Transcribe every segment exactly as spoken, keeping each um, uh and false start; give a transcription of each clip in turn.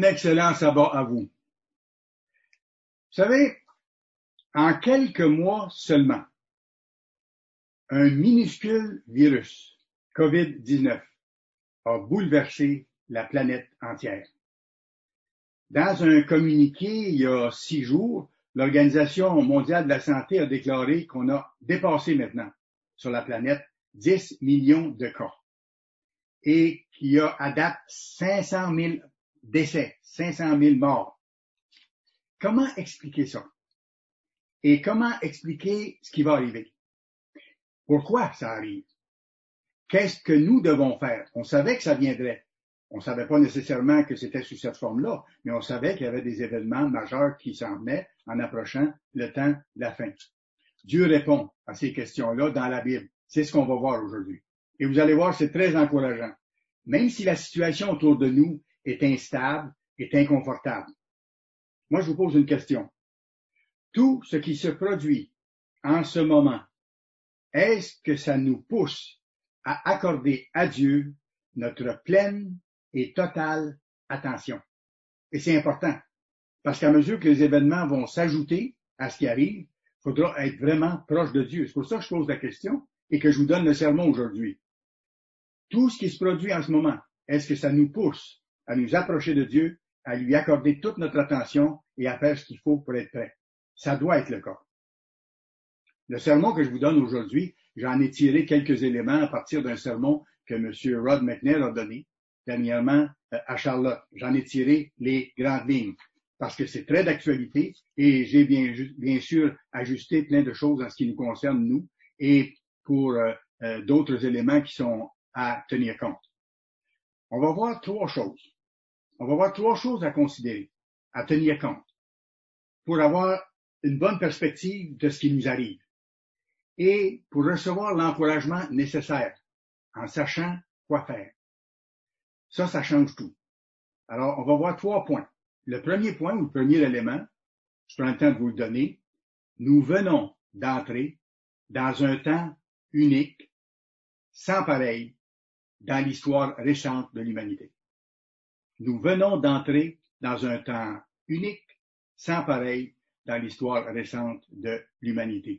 excellent sabbat à vous. Vous savez, en quelques mois seulement, un minuscule virus, covid dix-neuf, a bouleversé la planète entière. Dans un communiqué il y a six jours, l'Organisation mondiale de la santé a déclaré qu'on a dépassé maintenant sur la planète dix millions de cas et qu'il y a à date cinq cent mille décès, cinq cent mille morts. Comment expliquer ça? Et comment expliquer ce qui va arriver? Pourquoi ça arrive? Qu'est-ce que nous devons faire? On savait que ça viendrait. On ne savait pas nécessairement que c'était sous cette forme-là, mais on savait qu'il y avait des événements majeurs qui s'en venaient en approchant le temps de la fin. Dieu répond à ces questions-là dans la Bible. C'est ce qu'on va voir aujourd'hui. Et vous allez voir, c'est très encourageant. Même si la situation autour de nous est instable, est inconfortable. Moi, je vous pose une question. Tout ce qui se produit en ce moment, est-ce que ça nous pousse à accorder à Dieu notre pleine et totale attention? Et c'est important, parce qu'à mesure que les événements vont s'ajouter à ce qui arrive, il faudra être vraiment proche de Dieu. C'est pour ça que je pose la question et que je vous donne le sermon aujourd'hui. Tout ce qui se produit en ce moment, est-ce que ça nous pousse à nous approcher de Dieu, à lui accorder toute notre attention et à faire ce qu'il faut pour être prêt? Ça doit être le cas. Le sermon que je vous donne aujourd'hui, j'en ai tiré quelques éléments à partir d'un sermon que M. Rod McNair a donné dernièrement à Charlotte. J'en ai tiré les grandes lignes parce que c'est très d'actualité et j'ai bien, bien sûr ajusté plein de choses en ce qui nous concerne, nous, et pour euh, euh, d'autres éléments qui sont à tenir compte. On va voir trois choses. On va voir trois choses à considérer, à tenir compte, pour avoir une bonne perspective de ce qui nous arrive et pour recevoir l'encouragement nécessaire en sachant quoi faire. Ça, ça change tout. Alors, on va voir trois points. Le premier point, ou le premier élément, je prends le temps de vous le donner, nous venons d'entrer dans un temps unique, sans pareil, dans l'histoire récente de l'humanité. Nous venons d'entrer dans un temps unique, sans pareil, dans l'histoire récente de l'humanité.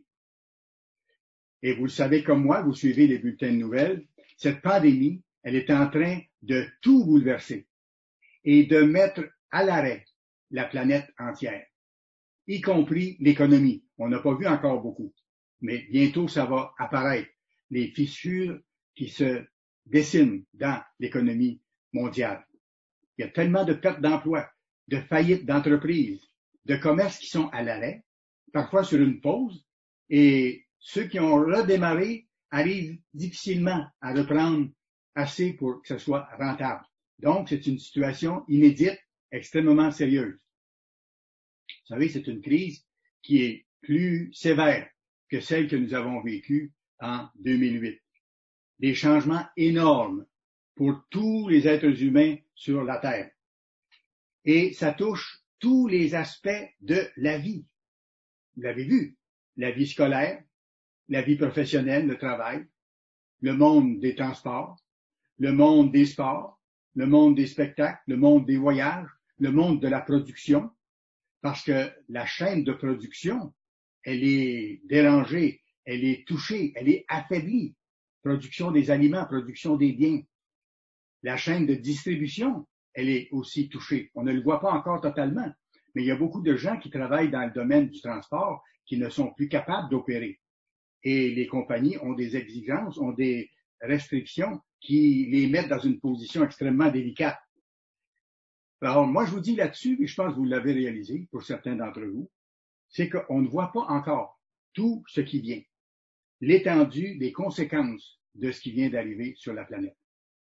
Et vous le savez comme moi, vous suivez les bulletins de nouvelles, cette pandémie, elle est en train de tout bouleverser et de mettre à l'arrêt la planète entière, y compris l'économie. On n'a pas vu encore beaucoup, mais bientôt ça va apparaître, les fissures qui se dessinent dans l'économie mondiale. Il y a tellement de pertes d'emplois, de faillites d'entreprises, de commerces qui sont à l'arrêt, parfois sur une pause, et ceux qui ont redémarré arrivent difficilement à reprendre assez pour que ce soit rentable. Donc, c'est une situation inédite, extrêmement sérieuse. Vous savez, c'est une crise qui est plus sévère que celle que nous avons vécue en deux mille huit. Des changements énormes pour tous les êtres humains sur la Terre. Et ça touche tous les aspects de la vie. Vous l'avez vu, la vie scolaire, la vie professionnelle, le travail, le monde des transports, le monde des sports, le monde des spectacles, le monde des voyages, le monde de la production, parce que la chaîne de production, elle est dérangée, elle est touchée, elle est affaiblie. Production des aliments, production des biens. La chaîne de distribution, elle est aussi touchée. On ne le voit pas encore totalement, mais il y a beaucoup de gens qui travaillent dans le domaine du transport qui ne sont plus capables d'opérer. Et les compagnies ont des exigences, ont des restrictions qui les mettent dans une position extrêmement délicate. Alors, moi, je vous dis là-dessus, et je pense que vous l'avez réalisé pour certains d'entre vous, c'est qu'on ne voit pas encore tout ce qui vient, l'étendue des conséquences de ce qui vient d'arriver sur la planète.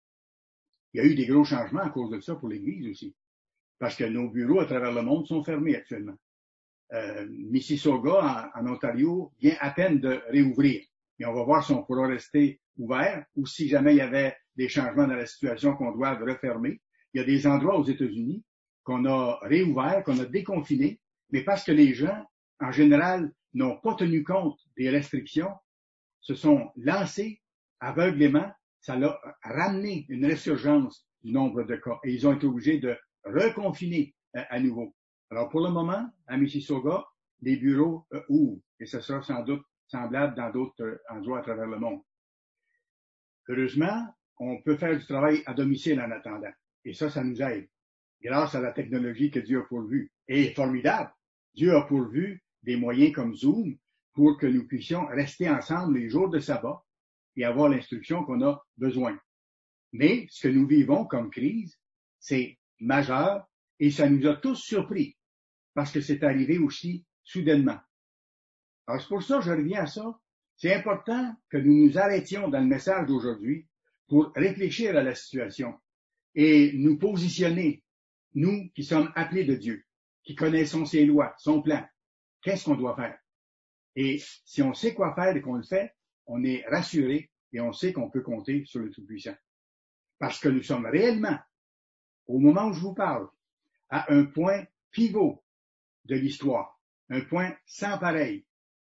Il y a eu des gros changements à cause de ça pour l'Église aussi, parce que nos bureaux à travers le monde sont fermés actuellement. Euh, Mississauga, en, en Ontario, vient à peine de réouvrir. Et on va voir si on pourra rester ouvert ou si jamais il y avait des changements dans la situation qu'on doit refermer. Il y a des endroits aux États-Unis qu'on a réouverts, qu'on a déconfinés, mais parce que les gens, en général, n'ont pas tenu compte des restrictions, se sont lancés aveuglément, ça a ramené une résurgence du nombre de cas et ils ont été obligés de reconfiner euh, à nouveau. Alors, pour le moment, à Mississauga, les bureaux euh, ouvrent et ce sera sans doute semblable dans d'autres euh, endroits à travers le monde. Heureusement, on peut faire du travail à domicile en attendant. Et ça, ça nous aide. Grâce à la technologie que Dieu a pourvue. Et formidable. Dieu a pourvu des moyens comme Zoom pour que nous puissions rester ensemble les jours de sabbat et avoir l'instruction qu'on a besoin. Mais ce que nous vivons comme crise, c'est majeur et ça nous a tous surpris parce que c'est arrivé aussi soudainement. Alors c'est pour ça que je reviens à ça. C'est important que nous nous arrêtions dans le message d'aujourd'hui pour réfléchir à la situation et nous positionner, nous qui sommes appelés de Dieu, qui connaissons ses lois, son plan. Qu'est-ce qu'on doit faire? Et si on sait quoi faire et qu'on le fait, on est rassuré et on sait qu'on peut compter sur le Tout-Puissant. Parce que nous sommes réellement, au moment où je vous parle, à un point pivot de l'histoire, un point sans pareil.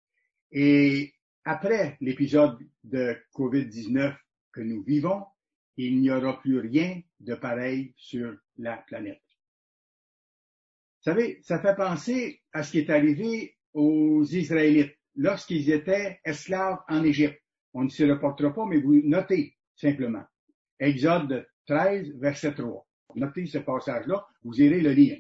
Et après l'épisode de covid dix-neuf que nous vivons, il n'y aura plus rien de pareil sur la planète. Vous savez, ça fait penser à ce qui est arrivé aux Israélites lorsqu'ils étaient esclaves en Égypte. On ne s'y reportera pas, mais vous notez simplement. Exode treize, verset trois. Notez ce passage-là, vous irez le lire.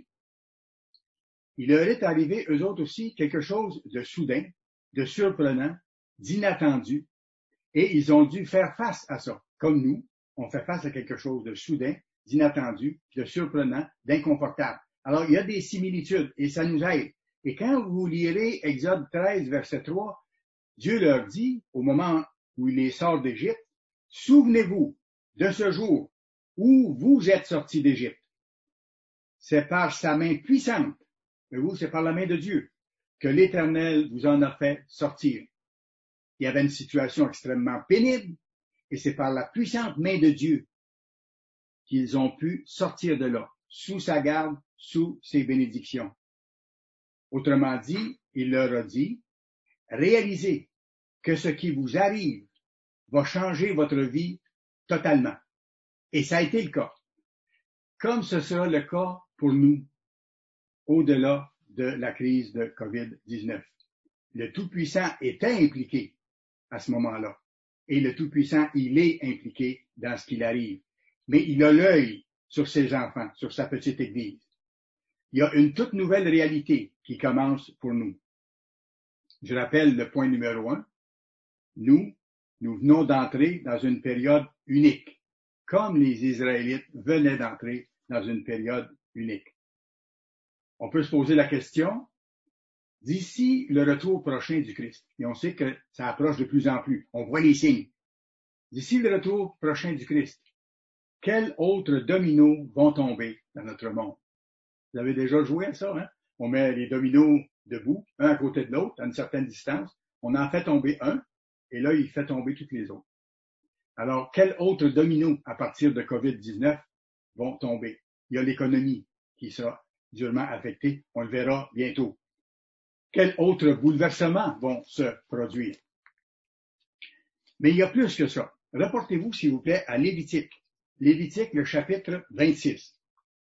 Il leur est arrivé, eux autres aussi, quelque chose de soudain, de surprenant, d'inattendu, et ils ont dû faire face à ça. Comme nous, on fait face à quelque chose de soudain, d'inattendu, de surprenant, d'inconfortable. Alors, il y a des similitudes, et ça nous aide. Et quand vous lirez Exode treize, verset trois, Dieu leur dit, au moment où il les sort d'Égypte, « Souvenez-vous de ce jour où vous êtes sortis d'Égypte. C'est par sa main puissante, mais vous, c'est par la main de Dieu, que l'Éternel vous en a fait sortir. » Il y avait une situation extrêmement pénible, et c'est par la puissante main de Dieu qu'ils ont pu sortir de là, sous sa garde, sous ses bénédictions. Autrement dit, il leur a dit, réalisez que ce qui vous arrive va changer votre vie totalement. Et ça a été le cas. Comme ce sera le cas pour nous, au-delà de la crise de covid dix-neuf. Le Tout-Puissant était impliqué à ce moment-là. Et le Tout-Puissant, il est impliqué dans ce qu'il arrive. Mais il a l'œil sur ses enfants, sur sa petite église. Il y a une toute nouvelle réalité qui commence pour nous. Je rappelle le point numéro un. Nous, nous venons d'entrer dans une période unique, comme les Israélites venaient d'entrer dans une période unique. On peut se poser la question, d'ici le retour prochain du Christ, et on sait que ça approche de plus en plus, on voit les signes. D'ici le retour prochain du Christ, quels autres dominos vont tomber dans notre monde? Vous avez déjà joué à ça, hein? On met les dominos debout, un à côté de l'autre, à une certaine distance. On en fait tomber un, et là, il fait tomber toutes les autres. Alors, quels autres dominos, à partir de covid dix-neuf, vont tomber? Il y a l'économie qui sera durement affectée. On le verra bientôt. Quels autres bouleversements vont se produire? Mais il y a plus que ça. Reportez-vous, s'il vous plaît, à Lévitique. Lévitique, le chapitre vingt-six.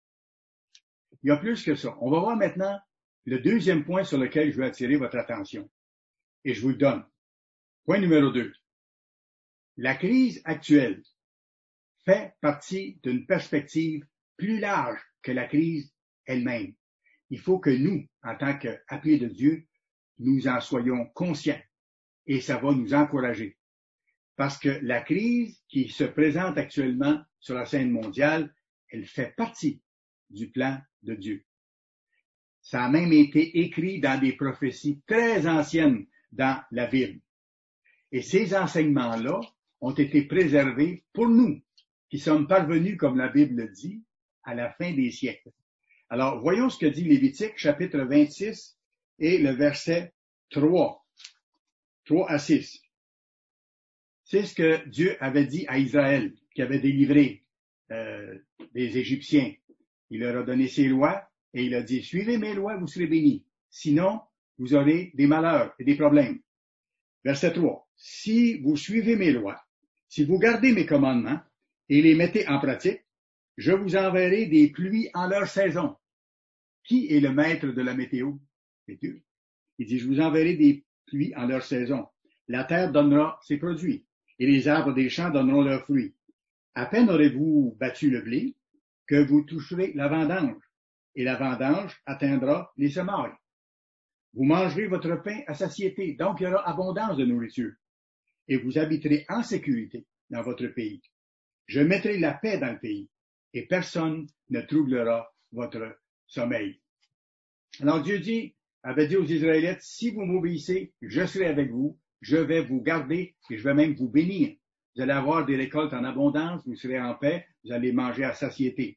Il y a plus que ça. On va voir maintenant le deuxième point sur lequel je veux attirer votre attention. Et je vous le donne. Point numéro deux. La crise actuelle fait partie d'une perspective plus large que la crise elle-même. Il faut que nous, en tant qu'appelés de Dieu, nous en soyons conscients. Et ça va nous encourager. Parce que la crise qui se présente actuellement sur la scène mondiale, elle fait partie du plan de Dieu. Ça a même été écrit dans des prophéties très anciennes dans la Bible. Et ces enseignements-là ont été préservés pour nous, qui sommes parvenus, comme la Bible le dit, à la fin des siècles. Alors, voyons ce que dit Lévitique, chapitre vingt-six, et le verset trois. trois à six. C'est ce que Dieu avait dit à Israël, qui avait délivré euh, des Égyptiens. Il leur a donné ses lois, et il a dit, suivez mes lois, vous serez bénis. Sinon, vous aurez des malheurs et des problèmes. Verset trois. Si vous suivez mes lois, si vous gardez mes commandements et les mettez en pratique, Je vous enverrai des pluies en leur saison. Qui est le maître de la météo? C'est Dieu. Il dit, je vous enverrai des pluies en leur saison. La terre donnera ses produits, et les arbres des champs donneront leurs fruits. À peine aurez-vous battu le blé, que vous toucherez la vendange, et la vendange atteindra les semailles. Vous mangerez votre pain à satiété, donc il y aura abondance de nourriture, et vous habiterez en sécurité dans votre pays. Je mettrai la paix dans le pays, et personne ne troublera votre sommeil. Alors Dieu dit, avait dit aux Israélites, si vous m'obéissez, je serai avec vous, je vais vous garder et je vais même vous bénir. Vous allez avoir des récoltes en abondance, vous serez en paix, vous allez manger à satiété.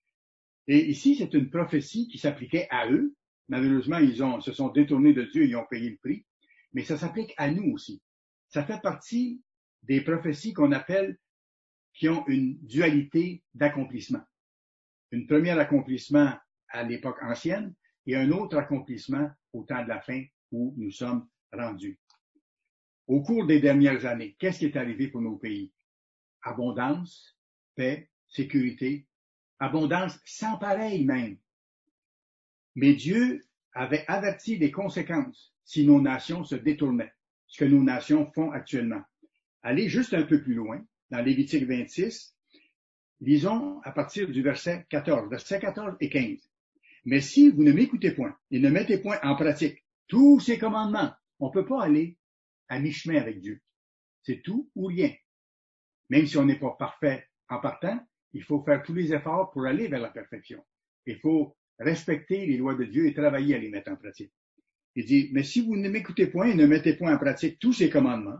Et ici, c'est une prophétie qui s'appliquait à eux. Malheureusement, ils ont, se sont détournés de Dieu, ils ont payé le prix. Mais ça s'applique à nous aussi. Ça fait partie des prophéties qu'on appelle, qui ont une dualité d'accomplissement. Une première accomplissement à l'époque ancienne et un autre accomplissement au temps de la fin où nous sommes rendus. Au cours des dernières années, qu'est-ce qui est arrivé pour nos pays? Abondance, paix, sécurité, abondance sans pareil même. Mais Dieu avait averti des conséquences si nos nations se détournaient, ce que nos nations font actuellement. Allez juste un peu plus loin, dans Lévitique vingt-six, lisons à partir du verset quatorze, versets quatorze et quinze. Mais si vous ne m'écoutez point et ne mettez point en pratique tous ces commandements, on ne peut pas aller à mi-chemin avec Dieu. C'est tout ou rien. Même si on n'est pas parfait en partant, il faut faire tous les efforts pour aller vers la perfection. Il faut respecter les lois de Dieu et travailler à les mettre en pratique. Il dit, mais si vous ne m'écoutez point et ne mettez point en pratique tous ces commandements,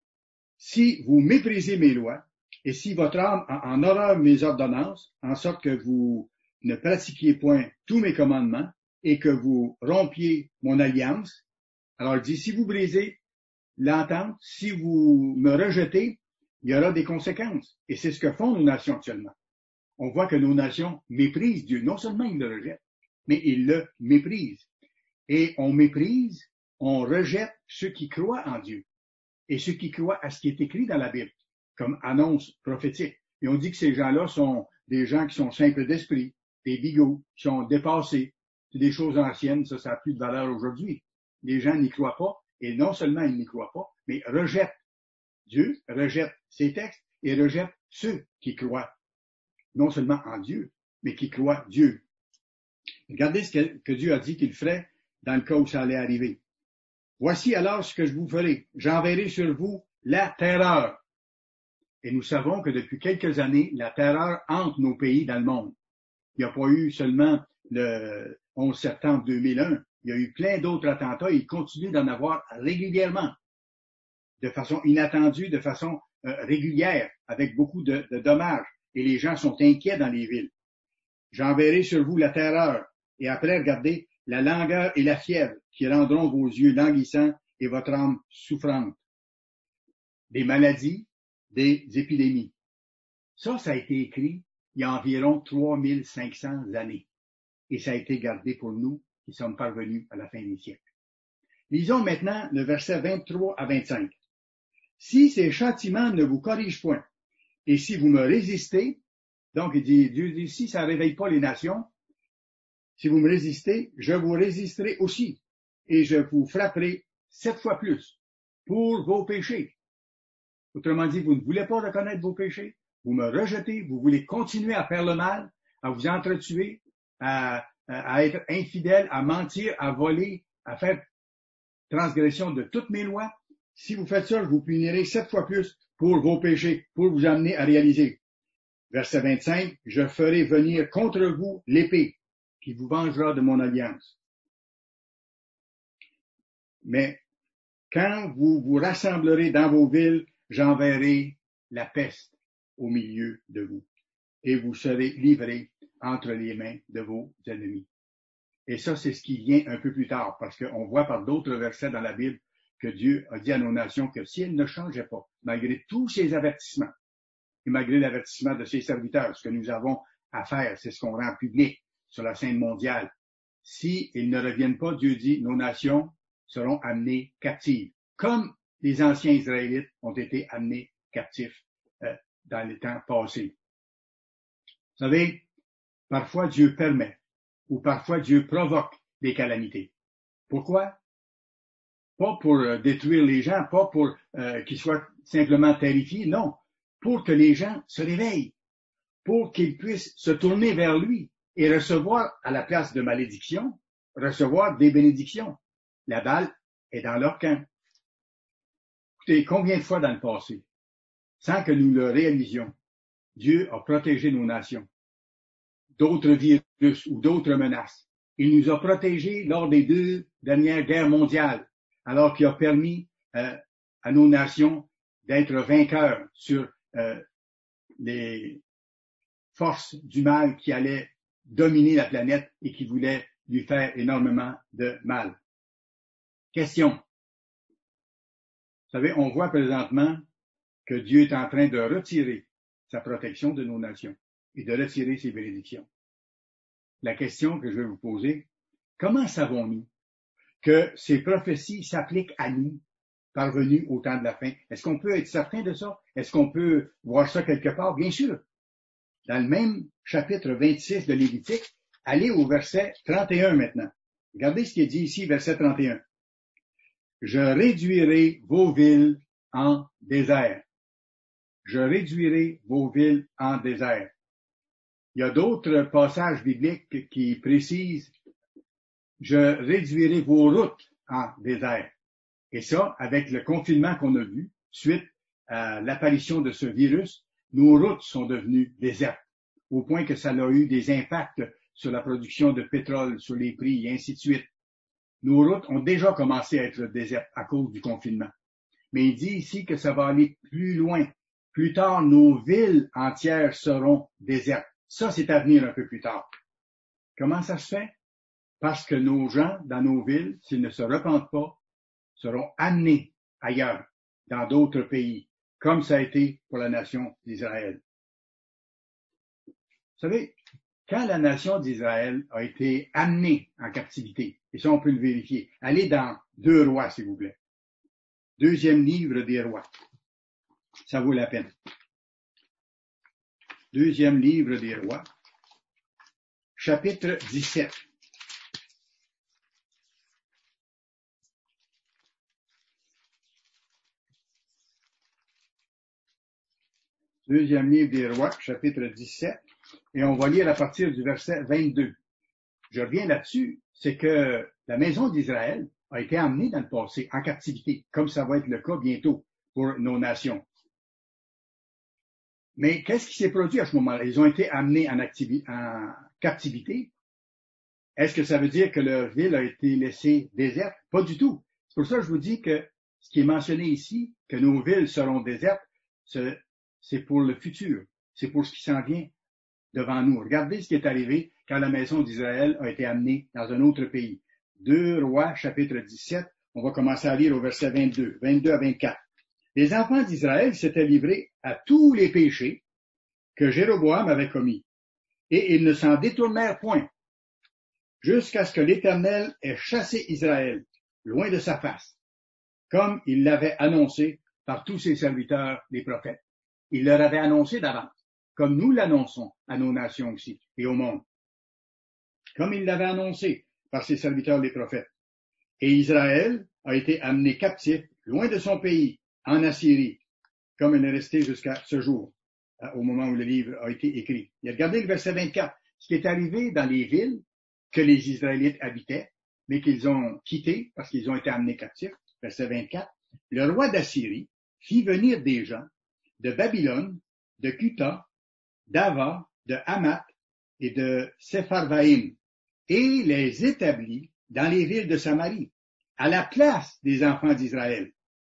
si vous méprisez mes lois, et si votre âme en horreur mes ordonnances, en sorte que vous ne pratiquiez point tous mes commandements, et que vous rompiez mon alliance, alors il dit, si vous brisez l'entente, si vous me rejetez, il y aura des conséquences. Et c'est ce que font nos nations actuellement. On voit que nos nations méprisent Dieu. Non seulement ils le rejettent, mais ils le méprisent. Et on méprise, on rejette ceux qui croient en Dieu et ceux qui croient à ce qui est écrit dans la Bible, comme annonce prophétique. Et on dit que ces gens-là sont des gens qui sont simples d'esprit, des bigots, qui sont dépassés. C'est des choses anciennes, ça, ça n'a plus de valeur aujourd'hui. Les gens n'y croient pas, et non seulement ils n'y croient pas, mais rejettent Dieu, rejettent ses textes et rejettent ceux qui croient non seulement en Dieu, mais qui croient Dieu. Regardez ce que, que Dieu a dit qu'il ferait dans le cas où ça allait arriver. Voici alors ce que je vous ferai. J'enverrai sur vous la terreur. Et nous savons que depuis quelques années, la terreur hante nos pays dans le monde. Il n'y a pas eu seulement le onze septembre deux mille un. Il y a eu plein d'autres attentats et il continue d'en avoir régulièrement, de façon inattendue, de façon euh, régulière, avec beaucoup de, de dommages. Et les gens sont inquiets dans les villes. J'enverrai sur vous la terreur. Et après, regardez, la langueur et la fièvre qui rendront vos yeux languissants et votre âme souffrante. Des maladies, des épidémies. Ça, ça a été écrit il y a environ trois mille cinq cents années. Et ça a été gardé pour nous qui sommes parvenus à la fin des siècles. Lisons maintenant le verset vingt-trois à vingt-cinq. Si ces châtiments ne vous corrigent point, et si vous me résistez, donc il dit, Dieu dit, si ça ne réveille pas les nations, si vous me résistez, je vous résisterai aussi, et je vous frapperai sept fois plus pour vos péchés. Autrement dit, vous ne voulez pas reconnaître vos péchés, vous me rejetez, vous voulez continuer à faire le mal, à vous entretuer, à, à être infidèle, à mentir, à voler, à faire transgression de toutes mes lois. Si vous faites ça, je vous punirai sept fois plus pour vos péchés, pour vous amener à réaliser. Verset vingt-cinq, je ferai venir contre vous l'épée qui vous vengera de mon alliance. Mais quand vous vous rassemblerez dans vos villes, j'enverrai la peste au milieu de vous et vous serez livrés entre les mains de vos ennemis. Et ça, c'est ce qui vient un peu plus tard, parce qu'on voit par d'autres versets dans la Bible que Dieu a dit à nos nations que si elles ne changeaient pas, malgré tous ces avertissements, et malgré l'avertissement de ses serviteurs, ce que nous avons à faire, c'est ce qu'on rend public sur la scène mondiale. Si ils ne reviennent pas, Dieu dit, nos nations seront amenées captives, comme les anciens Israélites ont été amenés captifs euh, dans les temps passés. Vous savez, parfois Dieu permet ou parfois Dieu provoque des calamités. Pourquoi? Pas pour euh, détruire les gens, pas pour euh, qu'ils soient simplement terrifiés, non, pour que les gens se réveillent, pour qu'ils puissent se tourner vers lui et recevoir à la place de malédiction, recevoir des bénédictions. La balle est dans leur camp. Écoutez, combien de fois dans le passé, sans que nous le réalisions, Dieu a protégé nos nations d'autres virus ou d'autres menaces. Il nous a protégés lors des deux dernières guerres mondiales, alors qu'il a permis euh, à nos nations d'être vainqueurs sur euh, les forces du mal qui allaient dominer la planète et qui voulaient lui faire énormément de mal. Question. Vous savez, on voit présentement que Dieu est en train de retirer sa protection de nos nations et de retirer ses bénédictions. La question que je vais vous poser, comment savons-nous que ces prophéties s'appliquent à nous, parvenus au temps de la fin? Est-ce qu'on peut être certain de ça? Est-ce qu'on peut voir ça quelque part? Bien sûr. Dans le même chapitre vingt-six de Lévitique, allez au verset trente et un maintenant. Regardez ce qui est dit ici, verset trente et un. Je réduirai vos villes en désert. Je réduirai vos villes en désert. Il y a d'autres passages bibliques qui précisent « Je réduirai vos routes en désert ». Et ça, avec le confinement qu'on a vu, suite à l'apparition de ce virus, nos routes sont devenues désertes, au point que ça a eu des impacts sur la production de pétrole, sur les prix et ainsi de suite. Nos routes ont déjà commencé à être désertes à cause du confinement. Mais il dit ici que ça va aller plus loin. Plus tard, nos villes entières seront désertes. Ça, c'est à venir un peu plus tard. Comment ça se fait? Parce que nos gens dans nos villes, s'ils ne se repentent pas, seront amenés ailleurs, dans d'autres pays, comme ça a été pour la nation d'Israël. Vous savez, quand la nation d'Israël a été amenée en captivité, et ça on peut le vérifier, allez dans Deux Rois, s'il vous plaît. Deuxième livre des Rois. Ça vaut la peine. Deuxième livre des Rois, chapitre dix-sept. Deuxième livre des Rois, chapitre dix-sept, et on va lire à partir du verset vingt-deux. Je reviens là-dessus, c'est que la maison d'Israël a été amenée dans le passé en captivité, comme ça va être le cas bientôt pour nos nations. Mais qu'est-ce qui s'est produit à ce moment-là? Ils ont été amenés en, activi- en captivité. Est-ce que ça veut dire que leur ville a été laissée déserte? Pas du tout. C'est pour ça que je vous dis que ce qui est mentionné ici, que nos villes seront désertes, c'est, c'est pour le futur. C'est pour ce qui s'en vient devant nous. Regardez ce qui est arrivé quand la maison d'Israël a été amenée dans un autre pays. Deux Rois, chapitre dix-sept, on va commencer à lire au verset vingt-deux, vingt-deux à vingt-quatre. Les enfants d'Israël s'étaient livrés à tous les péchés que Jéroboam avait commis, et ils ne s'en détournèrent point, jusqu'à ce que l'Éternel ait chassé Israël loin de sa face, comme il l'avait annoncé par tous ses serviteurs, les prophètes. Il leur avait annoncé d'avance, comme nous l'annonçons à nos nations aussi et au monde, comme il l'avait annoncé par ses serviteurs, les prophètes. Et Israël a été amené captif loin de son pays, en Assyrie, comme il est resté jusqu'à ce jour, au moment où le livre a été écrit. Et regardez le verset vingt-quatre, ce qui est arrivé dans les villes que les Israélites habitaient, mais qu'ils ont quittées parce qu'ils ont été amenés captifs. Verset vingt-quatre, le roi d'Assyrie fit venir des gens de Babylone, de Cuta, d'Ava, de Hamath et de Sepharvaïm, et les établit dans les villes de Samarie, à la place des enfants d'Israël.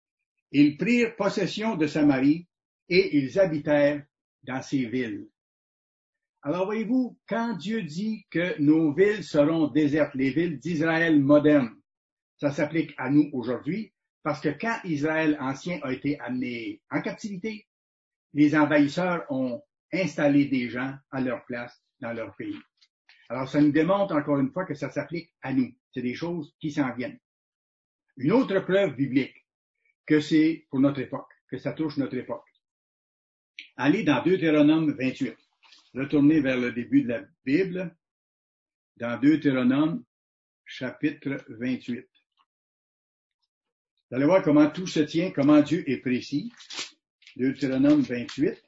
Ils prirent possession de Samarie et ils habitèrent dans ces villes. Alors voyez-vous, quand Dieu dit que nos villes seront désertes, les villes d'Israël moderne, ça s'applique à nous aujourd'hui, parce que quand Israël ancien a été amené en captivité, les envahisseurs ont installé des gens à leur place dans leur pays. Alors ça nous démontre encore une fois que ça s'applique à nous. C'est des choses qui s'en viennent. Une autre preuve biblique que c'est pour notre époque, que ça touche notre époque. Allez dans Deutéronome vingt-huit. retourner vers le début de la Bible, dans Deutéronome, chapitre vingt-huit. Vous allez voir comment tout se tient, comment Dieu est précis. Deutéronome vingt-huit.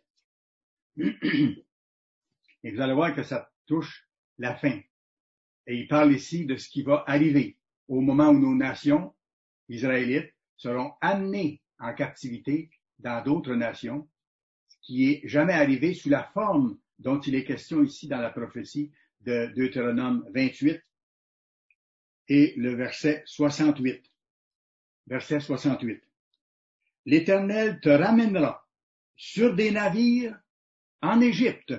Et vous allez voir que ça touche la fin. Et il parle ici de ce qui va arriver au moment où nos nations israélites seront amenées en captivité dans d'autres nations, ce qui est jamais arrivé sous la forme dont il est question ici dans la prophétie de Deutéronome vingt-huit et le verset soixante-huit. Verset soixante-huit. L'Éternel te ramènera sur des navires en Égypte,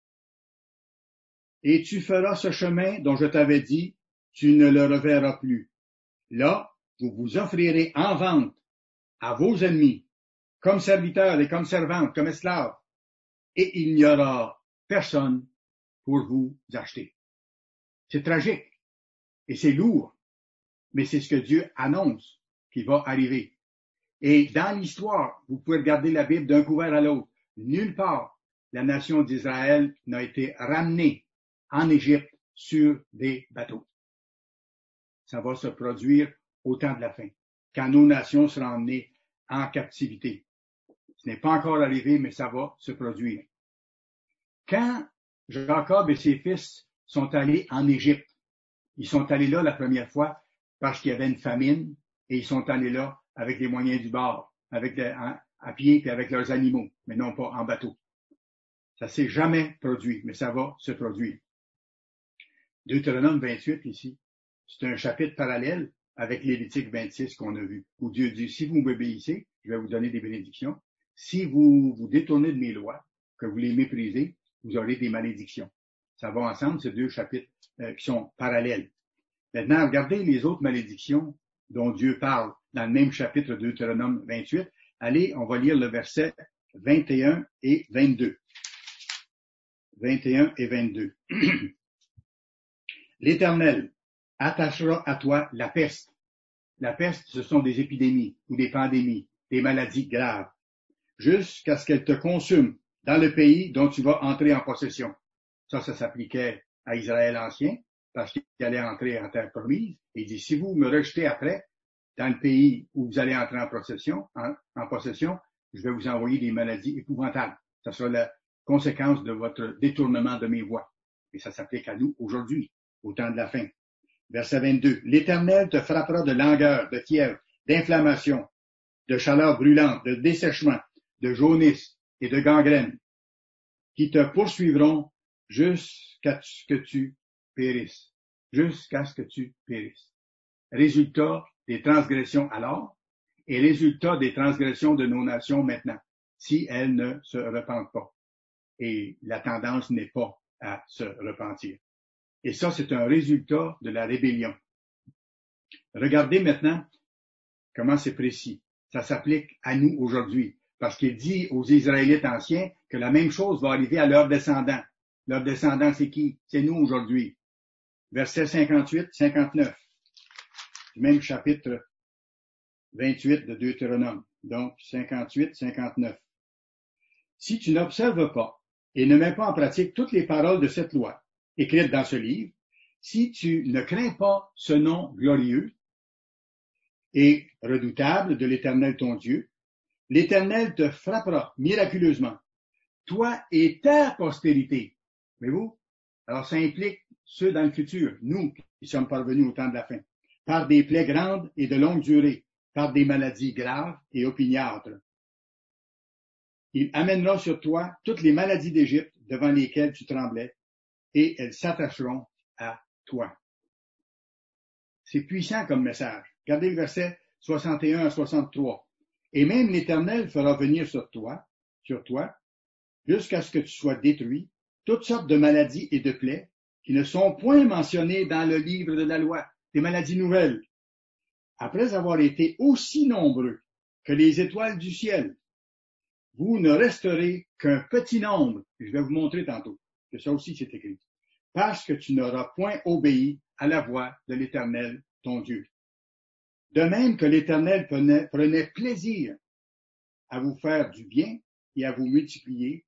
et tu feras ce chemin dont je t'avais dit, tu ne le reverras plus. Là, vous vous offrirez en vente à vos ennemis, comme serviteurs et comme servantes, comme esclaves, et il n'y aura personne pour vous acheter. C'est tragique et c'est lourd, mais c'est ce que Dieu annonce qui va arriver. Et dans l'histoire, vous pouvez regarder la Bible d'un couvert à l'autre. Nulle part, la nation d'Israël n'a été ramenée en Égypte sur des bateaux. Ça va se produire au temps de la fin, quand nos nations seront emmenées en captivité. Ce n'est pas encore arrivé, mais ça va se produire. Quand Jacob et ses fils sont allés en Égypte, ils sont allés là la première fois parce qu'il y avait une famine et ils sont allés là avec les moyens du bord, avec des, à, à pied et avec leurs animaux, mais non pas en bateau. Ça s'est jamais produit, mais ça va se produire. Deutéronome vingt-huit ici, c'est un chapitre parallèle avec Lévitique vingt-six qu'on a vu, où Dieu dit, si vous m'obéissez, je vais vous donner des bénédictions. Si vous vous détournez de mes lois, que vous les méprisez, vous aurez des malédictions. Ça va ensemble, ces deux chapitres euh, qui sont parallèles. Maintenant, regardez les autres malédictions dont Dieu parle dans le même chapitre de Deutéronome vingt-huit. Allez, on va lire le verset vingt et un et vingt-deux. vingt et un et vingt-deux. L'Éternel attachera à toi la peste. La peste, ce sont des épidémies ou des pandémies, des maladies graves, jusqu'à ce qu'elles te consument dans le pays dont tu vas entrer en possession. Ça, ça s'appliquait à Israël ancien, parce qu'il allait entrer en terre promise. Et il dit, si vous me rejetez après, dans le pays où vous allez entrer en possession, en, en possession, je vais vous envoyer des maladies épouvantables. Ça sera la conséquence de votre détournement de mes voies. Et ça s'applique à nous aujourd'hui, au temps de la fin. Verset vingt-deux. L'Éternel te frappera de langueur, de fièvre, d'inflammation, de chaleur brûlante, de dessèchement, de jaunisse et de gangrène, qui te poursuivront jusqu'à ce que tu périsses. Jusqu'à ce que tu périsses. Résultat des transgressions alors et résultat des transgressions de nos nations maintenant, si elles ne se repentent pas. Et la tendance n'est pas à se repentir. Et ça, c'est un résultat de la rébellion. Regardez maintenant comment c'est précis. Ça s'applique à nous aujourd'hui, parce qu'il dit aux Israélites anciens que la même chose va arriver à leurs descendants. Leurs descendants, c'est qui? C'est nous aujourd'hui. Versets cinquante-huit, cinquante-neuf. Même chapitre vingt-huit de Deutéronome. Donc, cinquante-huit, cinquante-neuf. Si tu n'observes pas et ne mets pas en pratique toutes les paroles de cette loi, écrites dans ce livre, si tu ne crains pas ce nom glorieux et redoutable de l'Éternel ton Dieu, l'Éternel te frappera miraculeusement, toi et ta postérité. Mais vous, alors ça implique ceux dans le futur, nous qui sommes parvenus au temps de la fin, par des plaies grandes et de longue durée, par des maladies graves et opiniâtres. Il amènera sur toi toutes les maladies d'Égypte devant lesquelles tu tremblais, et elles s'attacheront à toi. C'est puissant comme message. Regardez le verset soixante et un à soixante-trois. Et même l'Éternel fera venir sur toi, sur toi, jusqu'à ce que tu sois détruit, toutes sortes de maladies et de plaies qui ne sont point mentionnées dans le livre de la loi, des maladies nouvelles. Après avoir été aussi nombreux que les étoiles du ciel, vous ne resterez qu'un petit nombre. Je vais vous montrer tantôt que ça aussi c'est écrit. Parce que tu n'auras point obéi à la voix de l'Éternel, ton Dieu. De même que l'Éternel prenait, prenait plaisir à vous faire du bien et à vous multiplier,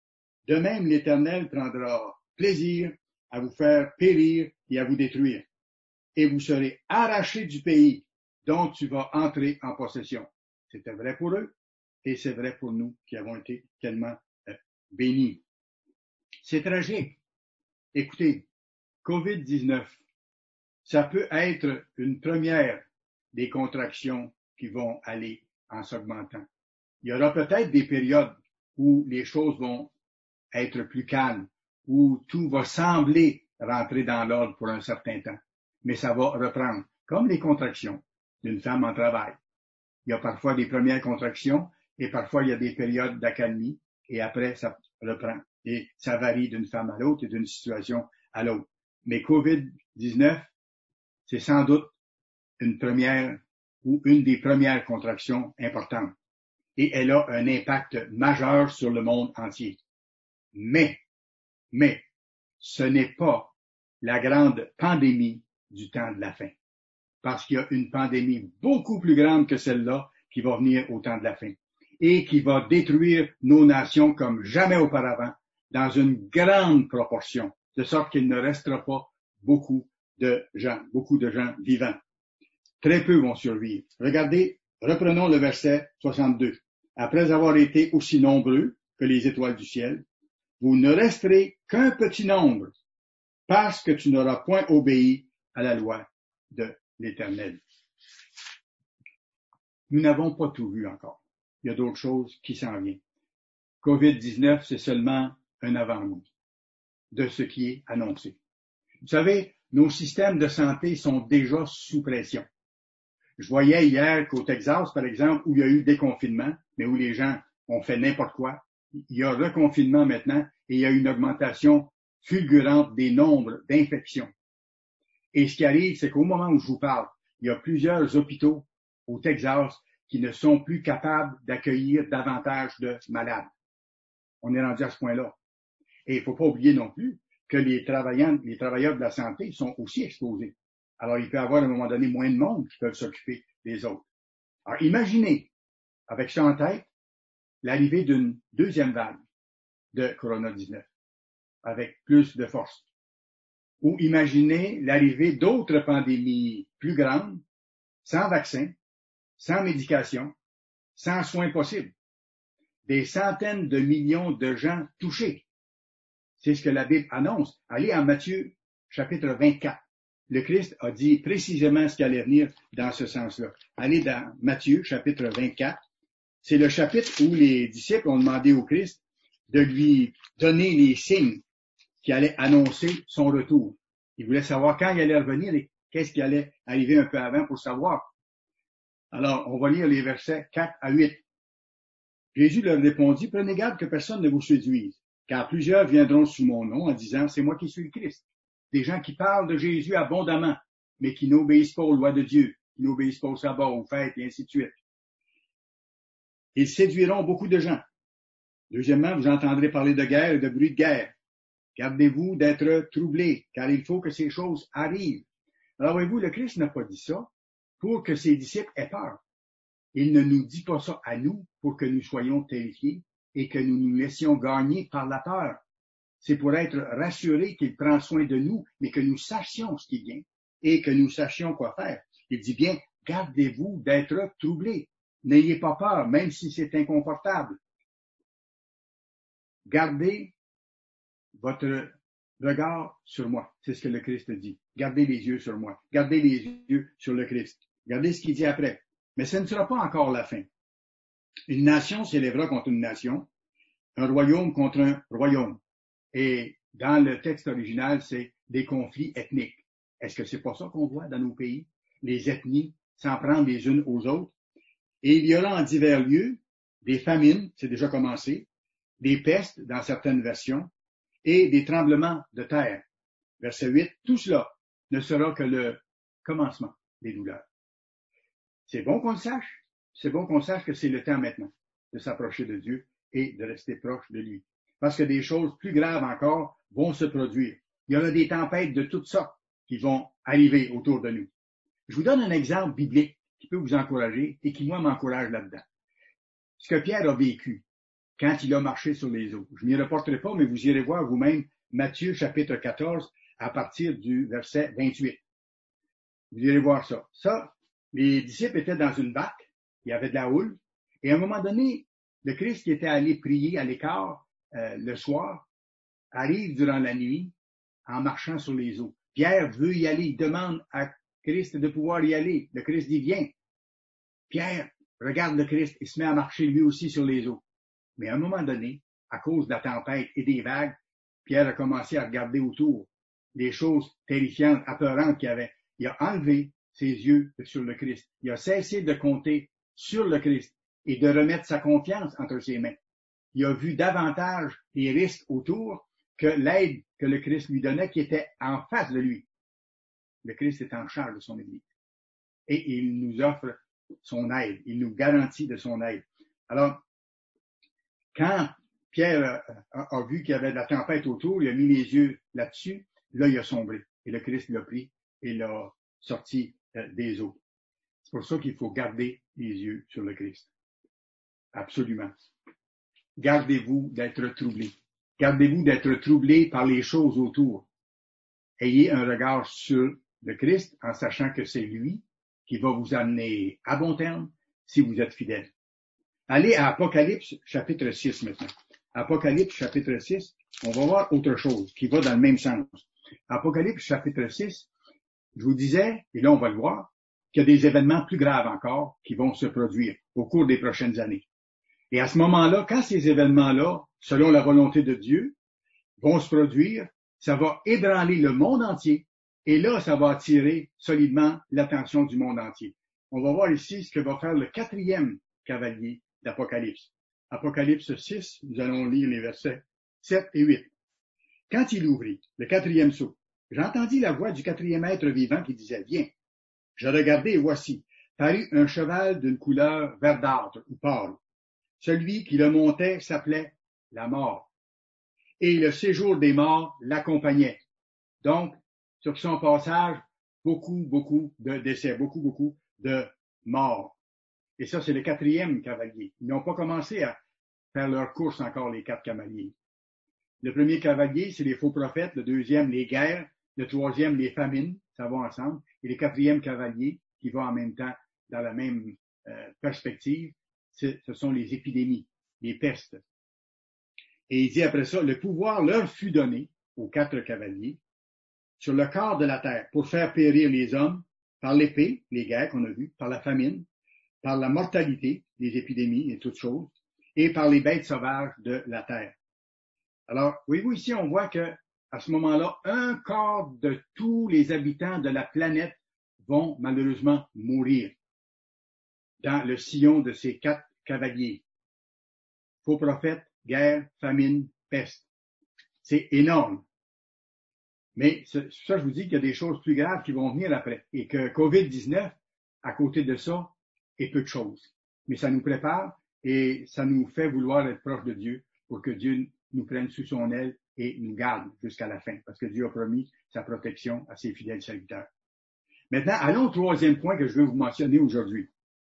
De même, l'Éternel prendra plaisir à vous faire périr et à vous détruire. Et vous serez arrachés du pays dont tu vas entrer en possession. C'était vrai pour eux et c'est vrai pour nous qui avons été tellement euh, bénis. C'est tragique. Écoutez, covid dix-neuf, ça peut être une première des contractions qui vont aller en s'augmentant. Il y aura peut-être des périodes où les choses vont être plus calmes, où tout va sembler rentrer dans l'ordre pour un certain temps. Mais ça va reprendre, comme les contractions d'une femme en travail. Il y a parfois des premières contractions et parfois il y a des périodes d'accalmie et après ça reprend. Et ça varie d'une femme à l'autre et d'une situation à l'autre. Mais covid dix-neuf, c'est sans doute une première ou une des premières contractions importantes. Et elle a un impact majeur sur le monde entier. Mais, mais, ce n'est pas la grande pandémie du temps de la fin. Parce qu'il y a une pandémie beaucoup plus grande que celle-là qui va venir au temps de la fin et qui va détruire nos nations comme jamais auparavant dans une grande proportion, de sorte qu'il ne restera pas beaucoup de gens, beaucoup de gens vivants. Très peu vont survivre. Regardez, reprenons le verset soixante-deux. Après avoir été aussi nombreux que les étoiles du ciel, vous ne resterez qu'un petit nombre parce que tu n'auras point obéi à la loi de l'Éternel. Nous n'avons pas tout vu encore. Il y a d'autres choses qui s'en viennent. covid dix-neuf, c'est seulement un avant-goût de ce qui est annoncé. Vous savez, nos systèmes de santé sont déjà sous pression. Je voyais hier qu'au Texas, par exemple, où il y a eu déconfinement, mais où les gens ont fait n'importe quoi, il y a reconfinement maintenant et il y a une augmentation fulgurante des nombres d'infections. Et ce qui arrive, c'est qu'au moment où je vous parle, il y a plusieurs hôpitaux au Texas qui ne sont plus capables d'accueillir davantage de malades. On est rendu à ce point-là. Et il ne faut pas oublier non plus que les travailleurs, les travailleurs de la santé sont aussi exposés. Alors, il peut y avoir à un moment donné moins de monde qui peuvent s'occuper des autres. Alors, imaginez, avec ça en tête, l'arrivée d'une deuxième vague de corona dix-neuf, avec plus de force. Ou imaginez l'arrivée d'autres pandémies plus grandes, sans vaccin, sans médication, sans soins possibles. Des centaines de millions de gens touchés. C'est ce que la Bible annonce. Allez en Matthieu, chapitre vingt-quatre. Le Christ a dit précisément ce qui allait venir dans ce sens-là. Allez dans Matthieu, chapitre vingt-quatre. C'est le chapitre où les disciples ont demandé au Christ de lui donner les signes qui allaient annoncer son retour. Ils voulaient savoir quand il allait revenir et qu'est-ce qui allait arriver un peu avant pour savoir. Alors, on va lire les versets quatre à huit. Jésus leur répondit, prenez garde que personne ne vous séduise, car plusieurs viendront sous mon nom en disant, c'est moi qui suis le Christ. Des gens qui parlent de Jésus abondamment, mais qui n'obéissent pas aux lois de Dieu, qui n'obéissent pas au sabbat, aux fêtes, et ainsi de suite. Ils séduiront beaucoup de gens. Deuxièmement, vous entendrez parler de guerre et de bruit de guerre. Gardez-vous d'être troublés, car il faut que ces choses arrivent. Alors, voyez-vous, le Christ n'a pas dit ça pour que ses disciples aient peur. Il ne nous dit pas ça à nous pour que nous soyons terrifiés et que nous nous laissions gagner par la peur. C'est pour être rassurés qu'il prend soin de nous, mais que nous sachions ce qui vient et que nous sachions quoi faire. Il dit bien, gardez-vous d'être troublés. N'ayez pas peur, même si c'est inconfortable. Gardez votre regard sur moi. C'est ce que le Christ dit. Gardez les yeux sur moi. Gardez les yeux sur le Christ. Regardez ce qu'il dit après. Mais ce ne sera pas encore la fin. Une nation s'élèvera contre une nation, un royaume contre un royaume. Et dans le texte original, c'est des conflits ethniques. Est-ce que c'est pas ça qu'on voit dans nos pays? Les ethnies s'en prendre les unes aux autres. Et il y aura en divers lieux des famines, c'est déjà commencé, des pestes dans certaines versions, et des tremblements de terre. Verset huit, tout cela ne sera que le commencement des douleurs. C'est bon qu'on le sache. C'est bon qu'on sache que c'est le temps maintenant de s'approcher de Dieu et de rester proche de lui. Parce que des choses plus graves encore vont se produire. Il y aura des tempêtes de toutes sortes qui vont arriver autour de nous. Je vous donne un exemple biblique qui peut vous encourager et qui, moi, m'encourage là-dedans. Ce que Pierre a vécu quand il a marché sur les eaux. Je m'y reporterai pas, mais vous irez voir vous-même Matthieu chapitre quatorze à partir du verset vingt-huit. Vous irez voir ça. Ça, les disciples étaient dans une barque, il y avait de la houle, et à un moment donné, le Christ qui était allé prier à l'écart euh, le soir arrive durant la nuit en marchant sur les eaux. Pierre veut y aller, il demande à Christ de pouvoir y aller. Le Christ dit viens. Pierre regarde le Christ et se met à marcher lui aussi sur les eaux. Mais à un moment donné, à cause de la tempête et des vagues, Pierre a commencé à regarder autour les choses terrifiantes, apeurantes qu'il y avait. Il a enlevé ses yeux sur le Christ. Il a cessé de compter sur le Christ et de remettre sa confiance entre ses mains. Il a vu davantage les risques autour que l'aide que le Christ lui donnait qui était en face de lui. Le Christ est en charge de son Église. Et il nous offre son aide. Il nous garantit de son aide. Alors, quand Pierre a, a vu qu'il y avait de la tempête autour, il a mis les yeux là-dessus, là il a sombré. Et le Christ l'a pris et l'a sorti euh, des eaux. C'est pour ça qu'il faut garder les yeux sur le Christ. Absolument. Gardez-vous d'être troublés. Gardez-vous d'être troublés par les choses autour. Ayez un regard sur le Christ en sachant que c'est lui qui va vous amener à bon terme si vous êtes fidèle. Allez à Apocalypse chapitre six maintenant. Apocalypse chapitre six, on va voir autre chose qui va dans le même sens. Apocalypse chapitre six, je vous disais, et là on va le voir, qu'il y a des événements plus graves encore qui vont se produire au cours des prochaines années. Et à ce moment-là, quand ces événements-là, selon la volonté de Dieu, vont se produire, ça va ébranler le monde entier. Et là, ça va attirer solidement l'attention du monde entier. On va voir ici ce que va faire le quatrième cavalier d'Apocalypse. Apocalypse six, nous allons lire les versets sept et huit. Quand il ouvrit le quatrième sceau, j'entendis la voix du quatrième être vivant qui disait, viens. Je regardai et voici, parut un cheval d'une couleur verdâtre ou pâle. Celui qui le montait s'appelait la mort. Et le séjour des morts l'accompagnait. Donc, sur son passage, beaucoup, beaucoup de décès, beaucoup, beaucoup de morts. Et ça, c'est le quatrième cavalier. Ils n'ont pas commencé à faire leur course encore, les quatre cavaliers. Le premier cavalier, c'est les faux prophètes. Le deuxième, les guerres. Le troisième, les famines. Ça va ensemble. Et le quatrième cavalier, qui va en même temps dans la même euh, perspective, ce sont les épidémies, les pestes. Et il dit après ça, le pouvoir leur fut donné aux quatre cavaliers sur le quart de la terre pour faire périr les hommes par l'épée, les guerres qu'on a vues, par la famine, par la mortalité, les épidémies et toutes choses, et par les bêtes sauvages de la terre. Alors, voyez-vous ici, on voit que à ce moment-là, un quart de tous les habitants de la planète vont malheureusement mourir dans le sillon de ces quatre cavaliers. Faux prophètes, guerre, famine, peste. C'est énorme. Mais ça, je vous dis qu'il y a des choses plus graves qui vont venir après. Et que covid dix-neuf, à côté de ça, est peu de choses. Mais ça nous prépare et ça nous fait vouloir être proche de Dieu pour que Dieu nous prenne sous son aile et nous garde jusqu'à la fin. Parce que Dieu a promis sa protection à ses fidèles serviteurs. Maintenant, allons au troisième point que je veux vous mentionner aujourd'hui.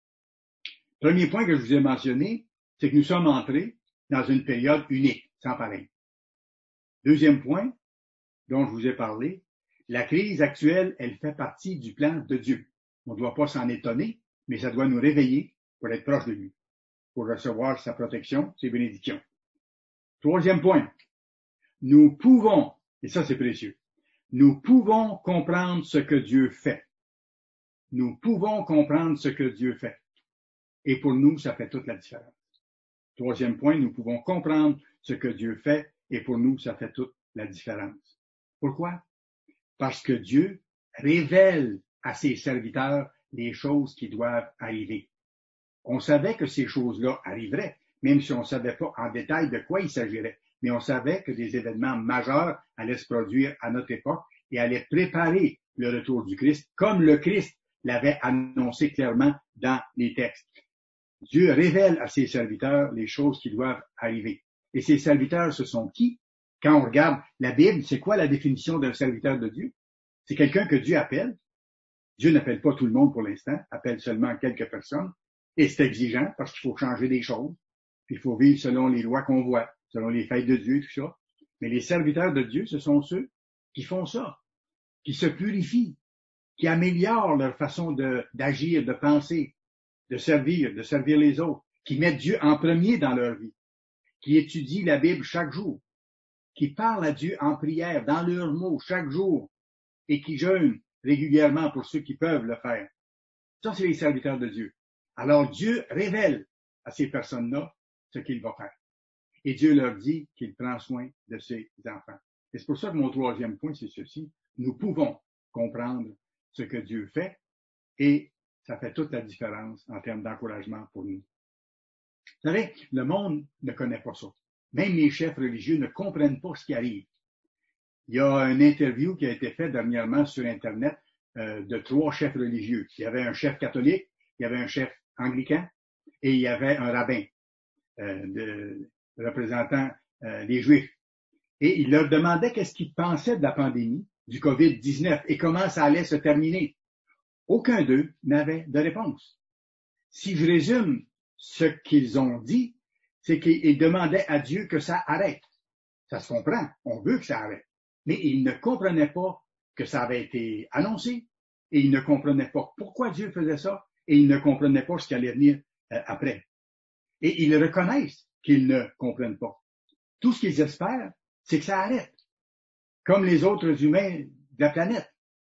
Premier point que je vous ai mentionné, c'est que nous sommes entrés dans une période unique, sans pareil. Deuxième point dont je vous ai parlé, la crise actuelle, elle fait partie du plan de Dieu. On ne doit pas s'en étonner, mais ça doit nous réveiller pour être proche de lui, pour recevoir sa protection, ses bénédictions. Troisième point, nous pouvons, et ça c'est précieux, nous pouvons comprendre ce que Dieu fait. Nous pouvons comprendre ce que Dieu fait. Et pour nous, ça fait toute la différence. Troisième point, nous pouvons comprendre ce que Dieu fait et pour nous, ça fait toute la différence. Pourquoi? Parce que Dieu révèle à ses serviteurs les choses qui doivent arriver. On savait que ces choses-là arriveraient, même si on ne savait pas en détail de quoi il s'agirait. Mais on savait que des événements majeurs allaient se produire à notre époque et allaient préparer le retour du Christ, comme le Christ l'avait annoncé clairement dans les textes. Dieu révèle à ses serviteurs les choses qui doivent arriver. Et ces serviteurs, ce sont qui? Quand on regarde la Bible, c'est quoi la définition d'un serviteur de Dieu? C'est quelqu'un que Dieu appelle. Dieu n'appelle pas tout le monde pour l'instant, appelle seulement quelques personnes. Et c'est exigeant parce qu'il faut changer des choses. puis il faut vivre selon les lois qu'on voit, selon les fêtes de Dieu, tout ça. Mais les serviteurs de Dieu, ce sont ceux qui font ça, qui se purifient, qui améliorent leur façon de, d'agir, de penser, de servir, de servir les autres, qui mettent Dieu en premier dans leur vie, qui étudient la Bible chaque jour, qui parlent à Dieu en prière, dans leurs mots, chaque jour, et qui jeûnent régulièrement pour ceux qui peuvent le faire. Ça, c'est les serviteurs de Dieu. Alors Dieu révèle à ces personnes-là ce qu'il va faire. Et Dieu leur dit qu'il prend soin de ses enfants. Et c'est pour ça que mon troisième point, c'est ceci. Nous pouvons comprendre ce que Dieu fait et ça fait toute la différence en termes d'encouragement pour nous. Vous savez, le monde ne connaît pas ça. Même les chefs religieux ne comprennent pas ce qui arrive. Il y a une interview qui a été faite dernièrement sur Internet euh, de trois chefs religieux. Il y avait un chef catholique, il y avait un chef anglican et il y avait un rabbin euh, de, représentant euh, les Juifs. Et il leur demandait qu'est-ce qu'ils pensaient de la pandémie du covid dix-neuf et comment ça allait se terminer. Aucun d'eux n'avait de réponse. Si je résume ce qu'ils ont dit, c'est qu'ils demandaient à Dieu que ça arrête. Ça se comprend, on veut que ça arrête. Mais ils ne comprenaient pas que ça avait été annoncé et ils ne comprenaient pas pourquoi Dieu faisait ça et ils ne comprenaient pas ce qui allait venir euh, après. Et ils reconnaissent qu'ils ne comprennent pas. Tout ce qu'ils espèrent, c'est que ça arrête, comme les autres humains de la planète.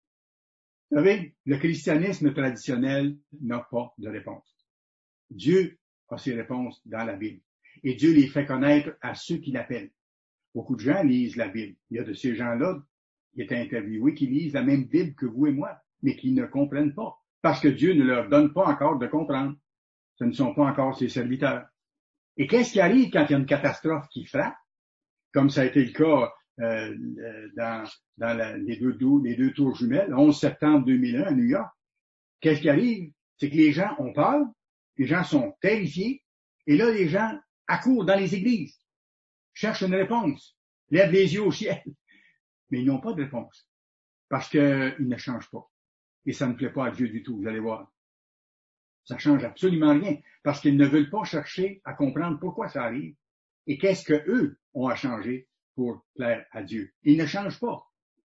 Vous savez, le christianisme traditionnel n'a pas de réponse. Dieu a ses réponses dans la Bible. Et Dieu les fait connaître à ceux qui l'appellent. Beaucoup de gens lisent la Bible. Il y a de ces gens-là qui étaient interviewés qui lisent la même Bible que vous et moi, mais qui ne comprennent pas. Parce que Dieu ne leur donne pas encore de comprendre. Ce ne sont pas encore ses serviteurs. Et qu'est-ce qui arrive quand il y a une catastrophe qui frappe, comme ça a été le cas euh, dans, dans la, les, deux, les deux tours jumelles, onze septembre deux mille un à New York? Qu'est-ce qui arrive? C'est que les gens ont peur, les gens sont terrifiés, et là, les gens accourent dans les églises, cherchent une réponse, lèvent les yeux au ciel, mais ils n'ont pas de réponse, parce qu'ils ne changent pas. Et ça ne plaît pas à Dieu du tout, vous allez voir. Ça change absolument rien, parce qu'ils ne veulent pas chercher à comprendre pourquoi ça arrive et qu'est-ce que eux ont à changer pour plaire à Dieu. Ils ne changent pas.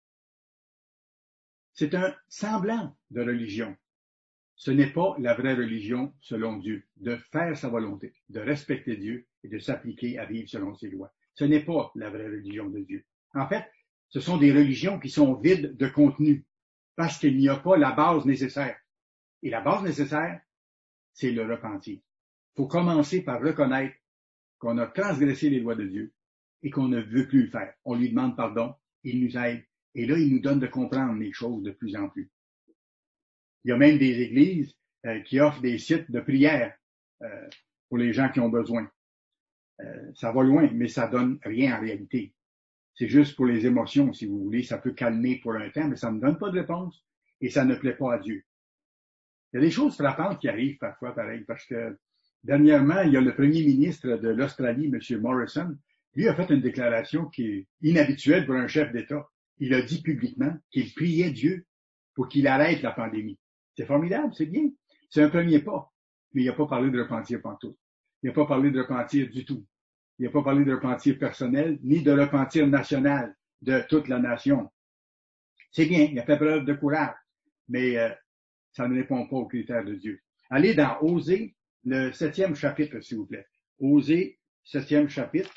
C'est un semblant de religion. Ce n'est pas la vraie religion selon Dieu, de faire sa volonté, de respecter Dieu et de s'appliquer à vivre selon ses lois. Ce n'est pas la vraie religion de Dieu. En fait, ce sont des religions qui sont vides de contenu, parce qu'il n'y a pas la base nécessaire. Et la base nécessaire, c'est le repentir. Il faut commencer par reconnaître qu'on a transgressé les lois de Dieu et qu'on ne veut plus le faire. On lui demande pardon, il nous aide, et là, il nous donne de comprendre les choses de plus en plus. Il y a même des églises euh, qui offrent des sites de prière euh, pour les gens qui ont besoin. Euh, ça va loin, mais ça donne rien en réalité. C'est juste pour les émotions, si vous voulez. Ça peut calmer pour un temps, mais ça ne donne pas de réponse et ça ne plaît pas à Dieu. Il y a des choses frappantes qui arrivent parfois, pareil, parce que dernièrement, il y a le premier ministre de l'Australie, M. Morrison, lui a fait une déclaration qui est inhabituelle pour un chef d'État. Il a dit publiquement qu'il priait Dieu pour qu'il arrête la pandémie. C'est formidable, c'est bien. C'est un premier pas. Mais il n'a pas parlé de repentir pantoute. Il n'a pas parlé de repentir du tout. Il n'a pas parlé de repentir personnel, ni de repentir national de toute la nation. C'est bien, il a fait preuve de courage, mais euh, ça ne répond pas aux critères de Dieu. Allez dans Osée, le septième chapitre, s'il vous plaît. Osée, septième chapitre.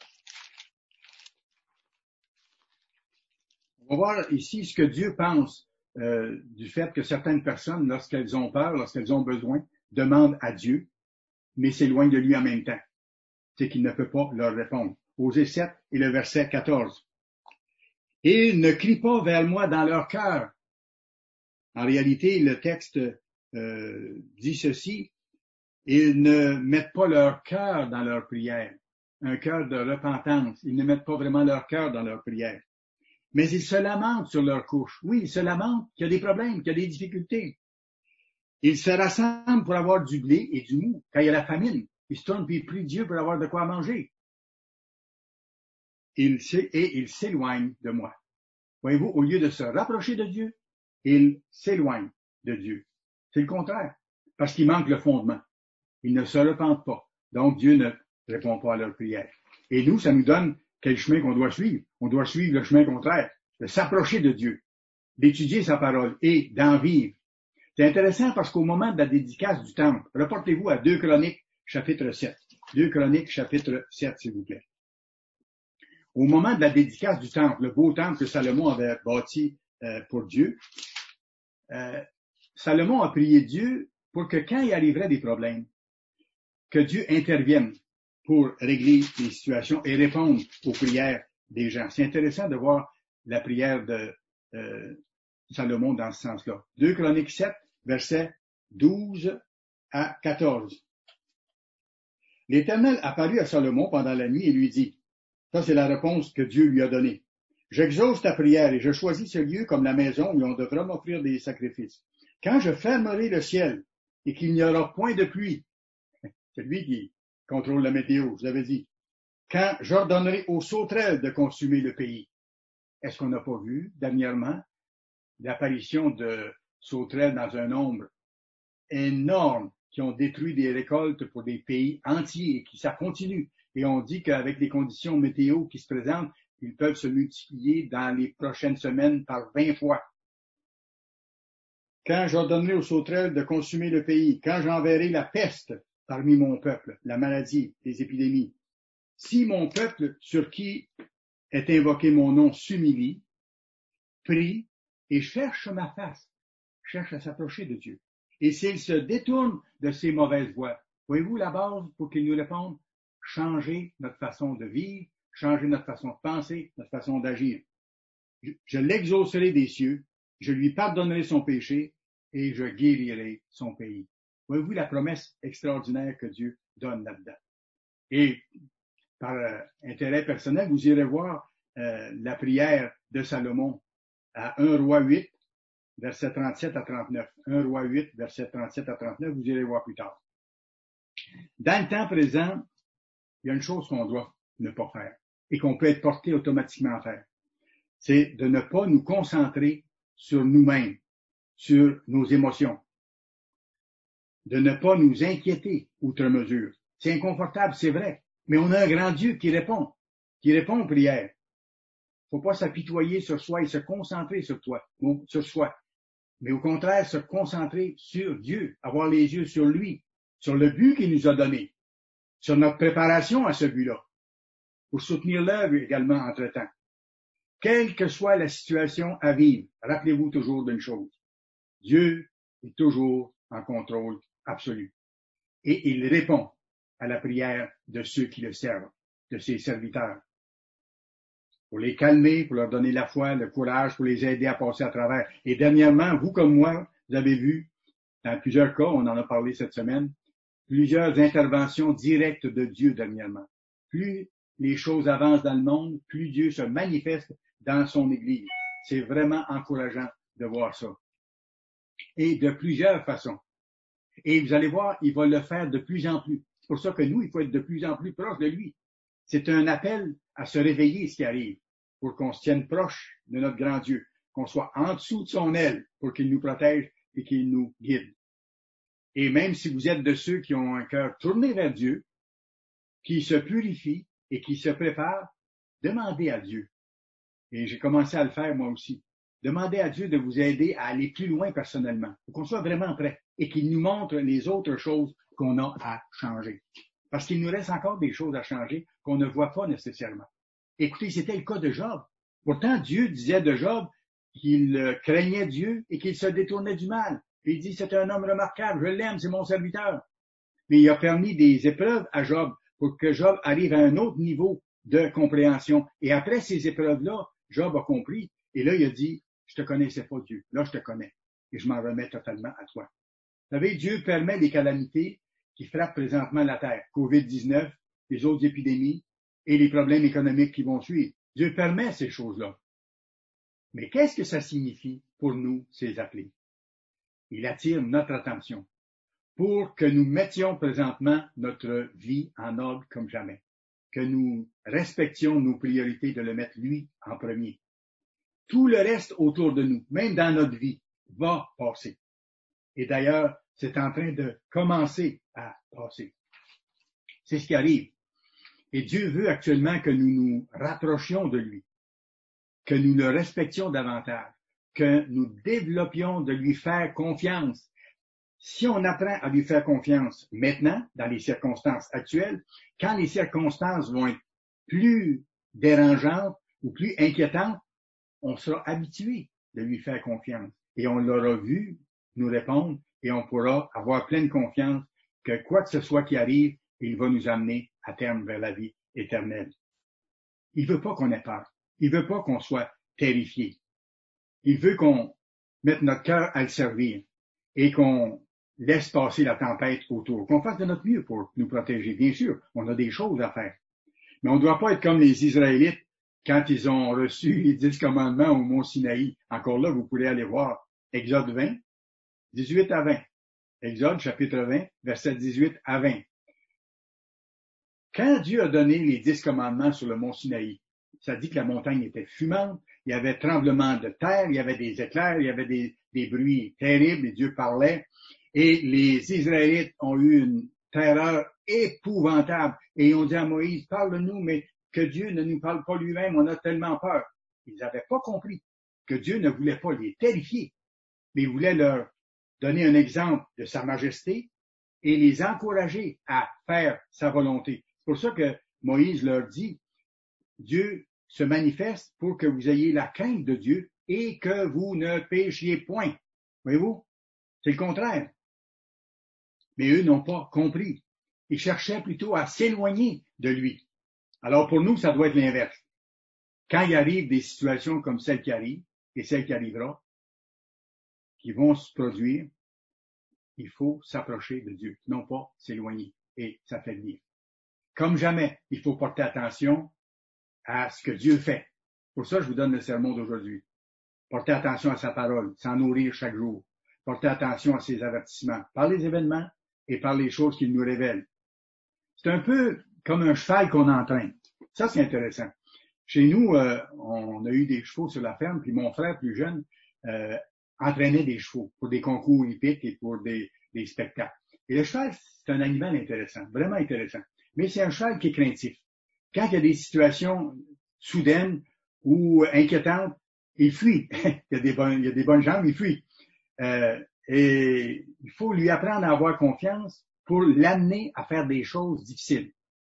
On va voir ici ce que Dieu pense euh, du fait que certaines personnes, lorsqu'elles ont peur, lorsqu'elles ont besoin, demandent à Dieu, mais s'éloignent de lui en même temps. C'est qu'il ne peut pas leur répondre. Osée sept et le verset quatorze. « Et ils ne crient pas vers moi dans leur cœur. » En réalité, le texte euh, dit ceci. Ils ne mettent pas leur cœur dans leur prière, un cœur de repentance. Ils ne mettent pas vraiment leur cœur dans leur prière. Mais ils se lamentent sur leur couche. Oui, ils se lamentent qu'il y a des problèmes, qu'il y a des difficultés. Ils se rassemblent pour avoir du blé et du mou. Quand il y a la famine, ils se tournent puis ils prient Dieu pour avoir de quoi manger. Ils, et ils s'éloignent de moi. Voyez-vous, au lieu de se rapprocher de Dieu, ils s'éloignent de Dieu. C'est le contraire, parce qu'il manque le fondement. Ils ne se repentent pas. Donc Dieu ne répond pas à leur prière. Et nous, ça nous donne quel chemin qu'on doit suivre. On doit suivre le chemin contraire, de s'approcher de Dieu, d'étudier sa parole et d'en vivre. C'est intéressant parce qu'au moment de la dédicace du temple, reportez-vous à deux Chroniques, chapitre sept. deux Chroniques, chapitre sept, s'il vous plaît. Au moment de la dédicace du temple, le beau temple que Salomon avait bâti euh, pour Dieu, euh, Salomon a prié Dieu pour que quand il arriverait des problèmes, que Dieu intervienne pour régler les situations et répondre aux prières des gens. C'est intéressant de voir la prière de euh, Salomon dans ce sens-là. deux Chroniques sept, versets douze à quatorze. L'Éternel apparut à Salomon pendant la nuit et lui dit, ça c'est la réponse que Dieu lui a donnée. J'exauce ta prière et je choisis ce lieu comme la maison où on devra m'offrir des sacrifices. Quand je fermerai le ciel et qu'il n'y aura point de pluie, c'est lui qui contrôle la météo, je vous avais dit, quand j'ordonnerai aux sauterelles de consumer le pays. Est-ce qu'on n'a pas vu dernièrement l'apparition de sauterelles dans un nombre énorme qui ont détruit des récoltes pour des pays entiers et qui ça continue. Et on dit qu'avec les conditions météo qui se présentent, ils peuvent se multiplier dans les prochaines semaines par vingt fois. Quand j'ordonnerai aux sauterelles de consumer le pays, quand j'enverrai la peste parmi mon peuple, la maladie, les épidémies, si mon peuple sur qui est invoqué mon nom s'humilie, prie et cherche ma face, cherche à s'approcher de Dieu. Et s'il se détourne de ses mauvaises voies, voyez-vous la base pour qu'il nous réponde? Changer notre façon de vivre, changer notre façon de penser, notre façon d'agir. Je, je l'exaucerai des cieux, je lui pardonnerai son péché et je guérirai son pays. Voyez-vous la promesse extraordinaire que Dieu donne là-dedans? Et par euh, intérêt personnel, vous irez voir euh, la prière de Salomon à un roi huit, verset trente-sept à trente-neuf. un roi huit, verset trente-sept à trente-neuf, vous irez voir plus tard. Dans le temps présent, il y a une chose qu'on doit ne pas faire et qu'on peut être porté automatiquement à faire. C'est de ne pas nous concentrer sur nous-mêmes, sur nos émotions, de ne pas nous inquiéter outre mesure. C'est inconfortable, c'est vrai, mais on a un grand Dieu qui répond, qui répond aux prières. Il ne faut pas s'apitoyer sur soi et se concentrer sur toi, sur soi, mais au contraire se concentrer sur Dieu, avoir les yeux sur lui, sur le but qu'il nous a donné, sur notre préparation à ce but-là, pour soutenir l'œuvre également entre-temps. Quelle que soit la situation à vivre, rappelez-vous toujours d'une chose, Dieu est toujours en contrôle absolu. Et il répond à la prière de ceux qui le servent, de ses serviteurs. Pour les calmer, pour leur donner la foi, le courage, pour les aider à passer à travers. Et dernièrement, vous comme moi, vous avez vu, dans plusieurs cas, on en a parlé cette semaine, plusieurs interventions directes de Dieu dernièrement. Plus les choses avancent dans le monde, plus Dieu se manifeste dans son Église. C'est vraiment encourageant de voir ça. Et de plusieurs façons. Et vous allez voir, il va le faire de plus en plus. C'est pour ça que nous, il faut être de plus en plus proche de lui. C'est un appel à se réveiller ce qui arrive, pour qu'on se tienne proche de notre grand Dieu, qu'on soit en dessous de son aile pour qu'il nous protège et qu'il nous guide. Et même si vous êtes de ceux qui ont un cœur tourné vers Dieu, qui se purifient et qui se préparent, demandez à Dieu. Et j'ai commencé à le faire moi aussi. Demandez à Dieu de vous aider à aller plus loin personnellement, pour qu'on soit vraiment prêt et qu'il nous montre les autres choses qu'on a à changer. Parce qu'il nous reste encore des choses à changer qu'on ne voit pas nécessairement. Écoutez, c'était le cas de Job. Pourtant, Dieu disait de Job qu'il craignait Dieu et qu'il se détournait du mal. Puis il dit, c'est un homme remarquable, je l'aime, c'est mon serviteur. Mais il a permis des épreuves à Job pour que Job arrive à un autre niveau de compréhension. Et après ces épreuves-là, Job a compris. Et là, il a dit, je te connaissais pas Dieu. Là, je te connais. Et je m'en remets totalement à toi. Vous savez, Dieu permet les calamités qui frappent présentement la terre. covid dix-neuf, les autres épidémies et les problèmes économiques qui vont suivre. Dieu permet ces choses-là. Mais qu'est-ce que ça signifie pour nous, ces appelés? Il attire notre attention pour que nous mettions présentement notre vie en ordre comme jamais, que nous respections nos priorités de le mettre lui en premier. Tout le reste autour de nous, même dans notre vie, va passer. Et d'ailleurs, c'est en train de commencer à passer. C'est ce qui arrive. Et Dieu veut actuellement que nous nous rapprochions de lui, que nous le respections davantage, que nous développions de lui faire confiance. Si on apprend à lui faire confiance maintenant, dans les circonstances actuelles, quand les circonstances vont être plus dérangeantes ou plus inquiétantes, on sera habitué de lui faire confiance. Et on l'aura vu nous répondre et on pourra avoir pleine confiance que quoi que ce soit qui arrive, il va nous amener à terme vers la vie éternelle. Il veut pas qu'on ait peur. Il veut pas qu'on soit terrifié. Il veut qu'on mette notre cœur à le servir et qu'on laisse passer la tempête autour, qu'on fasse de notre mieux pour nous protéger. Bien sûr, on a des choses à faire. Mais on ne doit pas être comme les Israélites quand ils ont reçu les dix commandements au mont Sinaï. Encore là, vous pourrez aller voir Exode vingt, dix-huit à vingt. Exode chapitre vingt, versets dix-huit à vingt. Quand Dieu a donné les dix commandements sur le mont Sinaï, ça dit que la montagne était fumante, il y avait tremblement de terre, il y avait des éclairs, il y avait des, des bruits terribles, et Dieu parlait. Et les Israélites ont eu une terreur épouvantable. Et ils ont dit à Moïse, parle-nous, mais que Dieu ne nous parle pas lui-même, on a tellement peur. Ils n'avaient pas compris que Dieu ne voulait pas les terrifier, mais il voulait leur donner un exemple de sa majesté et les encourager à faire sa volonté. C'est pour ça que Moïse leur dit, Dieu se manifeste pour que vous ayez la crainte de Dieu et que vous ne péchiez point. Voyez-vous? C'est le contraire. Mais eux n'ont pas compris. Ils cherchaient plutôt à s'éloigner de lui. Alors pour nous, ça doit être l'inverse. Quand il arrive des situations comme celle qui arrive, et celle qui arrivera, qui vont se produire, il faut s'approcher de Dieu, non pas s'éloigner et s'affaiblir. Comme jamais, il faut porter attention à ce que Dieu fait. Pour ça, je vous donne le sermon d'aujourd'hui. Portez attention à sa parole, s'en nourrir chaque jour. Portez attention à ses avertissements, par les événements et par les choses qu'il nous révèle. C'est un peu comme un cheval qu'on entraîne. Ça, c'est intéressant. Chez nous, euh, on a eu des chevaux sur la ferme, puis mon frère plus jeune euh, entraînait des chevaux pour des concours hippiques et pour des, des spectacles. Et le cheval, c'est un animal intéressant, vraiment intéressant. Mais c'est un cheval qui est craintif. Quand il y a des situations soudaines ou inquiétantes, il fuit. il, y a des bonnes, il y a des bonnes jambes, il fuit. Euh, et il faut lui apprendre à avoir confiance pour l'amener à faire des choses difficiles.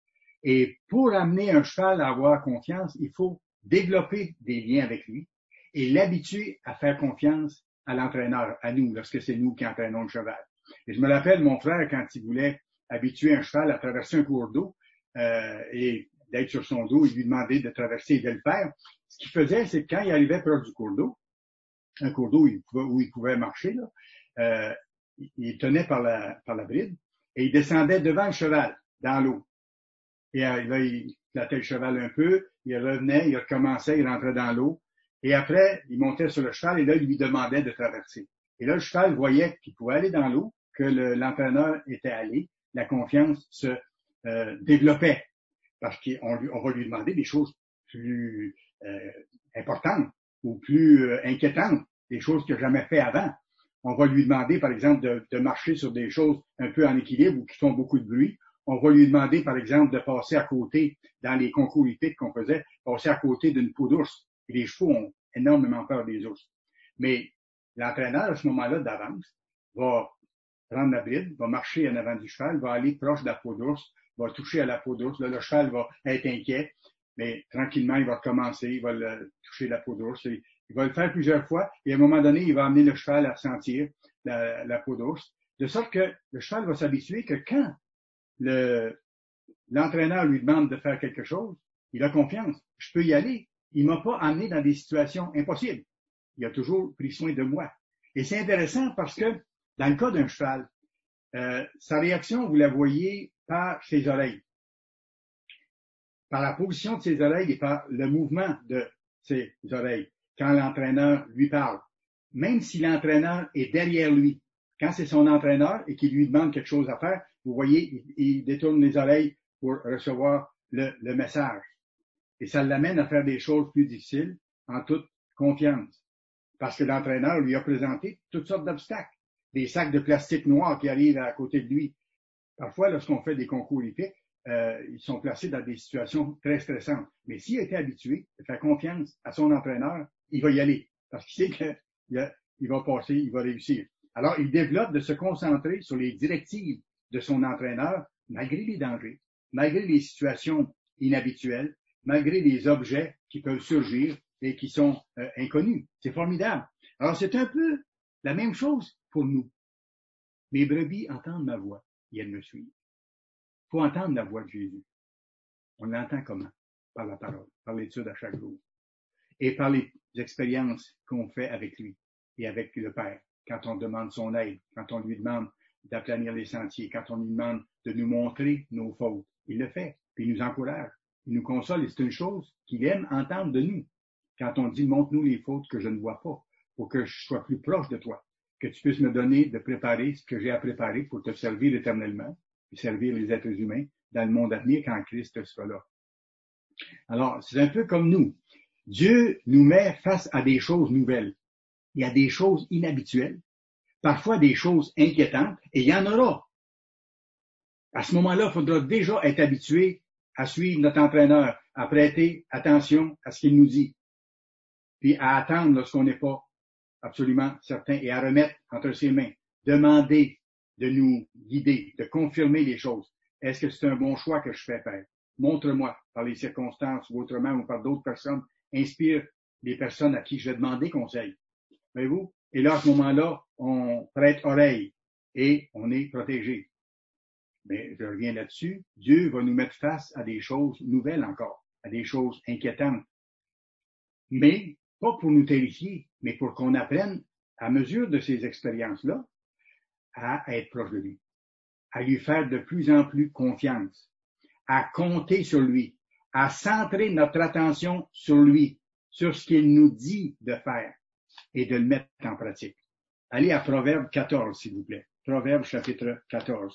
Et pour amener un cheval à avoir confiance, il faut développer des liens avec lui et l'habituer à faire confiance à l'entraîneur, à nous, lorsque c'est nous qui entraînons le cheval. Et je me rappelle mon frère quand il voulait habituer un cheval à traverser un cours d'eau euh, et d'être sur son dos, il lui demandait de traverser et de le faire. Ce qu'il faisait, c'est que quand il arrivait proche du cours d'eau, un cours d'eau où il pouvait, où il pouvait marcher, là, euh, il tenait par la, par la bride et il descendait devant le cheval, dans l'eau. Et euh, là, il flattait le cheval un peu, il revenait, il recommençait, il rentrait dans l'eau. Et après, il montait sur le cheval et là, il lui demandait de traverser. Et là, le cheval voyait qu'il pouvait aller dans l'eau, que le, l'entraîneur était allé, la confiance se euh, développait. Parce qu'on lui, on va lui demander des choses plus euh, importantes ou plus euh, inquiétantes, des choses qu'il n'a jamais fait avant. On va lui demander, par exemple, de, de marcher sur des choses un peu en équilibre ou qui font beaucoup de bruit. On va lui demander, par exemple, de passer à côté, dans les concours hippiques qu'on faisait, passer à côté d'une peau d'ours. Et les chevaux ont énormément peur des ours. Mais l'entraîneur, à ce moment-là, d'avance, va prendre la bride, va marcher en avant du cheval, va aller proche de la peau d'ours, va toucher à la peau d'ours. Là, le cheval va être inquiet, mais tranquillement, il va recommencer, il va le, toucher la peau d'ours. Il va le faire plusieurs fois et à un moment donné, il va amener le cheval à sentir la, la peau d'ours. De sorte que le cheval va s'habituer que quand le, l'entraîneur lui demande de faire quelque chose, il a confiance. Je peux y aller. Il m'a pas amené dans des situations impossibles. Il a toujours pris soin de moi. Et c'est intéressant parce que dans le cas d'un cheval, euh, sa réaction, vous la voyez par ses oreilles. Par la position de ses oreilles et par le mouvement de ses oreilles quand l'entraîneur lui parle. Même si l'entraîneur est derrière lui, quand c'est son entraîneur et qu'il lui demande quelque chose à faire, vous voyez, il, il détourne les oreilles pour recevoir le, le message. Et ça l'amène à faire des choses plus difficiles en toute confiance. Parce que l'entraîneur lui a présenté toutes sortes d'obstacles. Des sacs de plastique noir qui arrivent à côté de lui. Parfois, lorsqu'on fait des concours hippiques, euh, ils sont placés dans des situations très stressantes. Mais s'il a été habitué de faire confiance à son entraîneur, il va y aller parce qu'il sait qu'il il va passer, il va réussir. Alors, il développe de se concentrer sur les directives de son entraîneur, malgré les dangers, malgré les situations inhabituelles, malgré les objets qui peuvent surgir et qui sont euh, inconnus. C'est formidable. Alors, c'est un peu la même chose pour nous. Mes brebis entendent ma voix et elles me suivent. Il faut entendre la voix de Jésus. On l'entend comment? Par la parole, par l'étude à chaque jour et par les expériences qu'on fait avec lui et avec le Père. Quand on demande son aide, quand on lui demande d'aplanir les sentiers, quand on lui demande de nous montrer nos fautes, il le fait, puis il nous encourage, il nous console et c'est une chose qu'il aime entendre de nous. Quand on dit, montre-nous les fautes que je ne vois pas, pour que je sois plus proche de toi, que tu puisses me donner de préparer ce que j'ai à préparer pour te servir éternellement et servir les êtres humains dans le monde à venir quand Christ sera là. Alors, c'est un peu comme nous. Dieu nous met face à des choses nouvelles. Il y a des choses inhabituelles, parfois des choses inquiétantes, et il y en aura. À ce moment-là, il faudra déjà être habitué à suivre notre entraîneur, à prêter attention à ce qu'il nous dit, puis à attendre lorsqu'on n'est pas absolument certain et à remettre entre ses mains, demander de nous guider, de confirmer les choses. Est-ce que c'est un bon choix que je fais, Père? Montre-moi par les circonstances ou autrement ou par d'autres personnes. Inspire les personnes à qui je vais demander conseil. Voyez-vous? Et là, à ce moment-là, on prête oreille et on est protégé. Mais je reviens là-dessus. Dieu va nous mettre face à des choses nouvelles encore, à des choses inquiétantes. Mais pas pour nous terrifier, mais pour qu'on apprenne, à mesure de ces expériences-là, à être proche de lui, à lui faire de plus en plus confiance, à compter sur lui, à centrer notre attention sur lui, sur ce qu'il nous dit de faire et de le mettre en pratique. Allez à Proverbe quatorze, s'il vous plaît. Proverbe chapitre quatorze.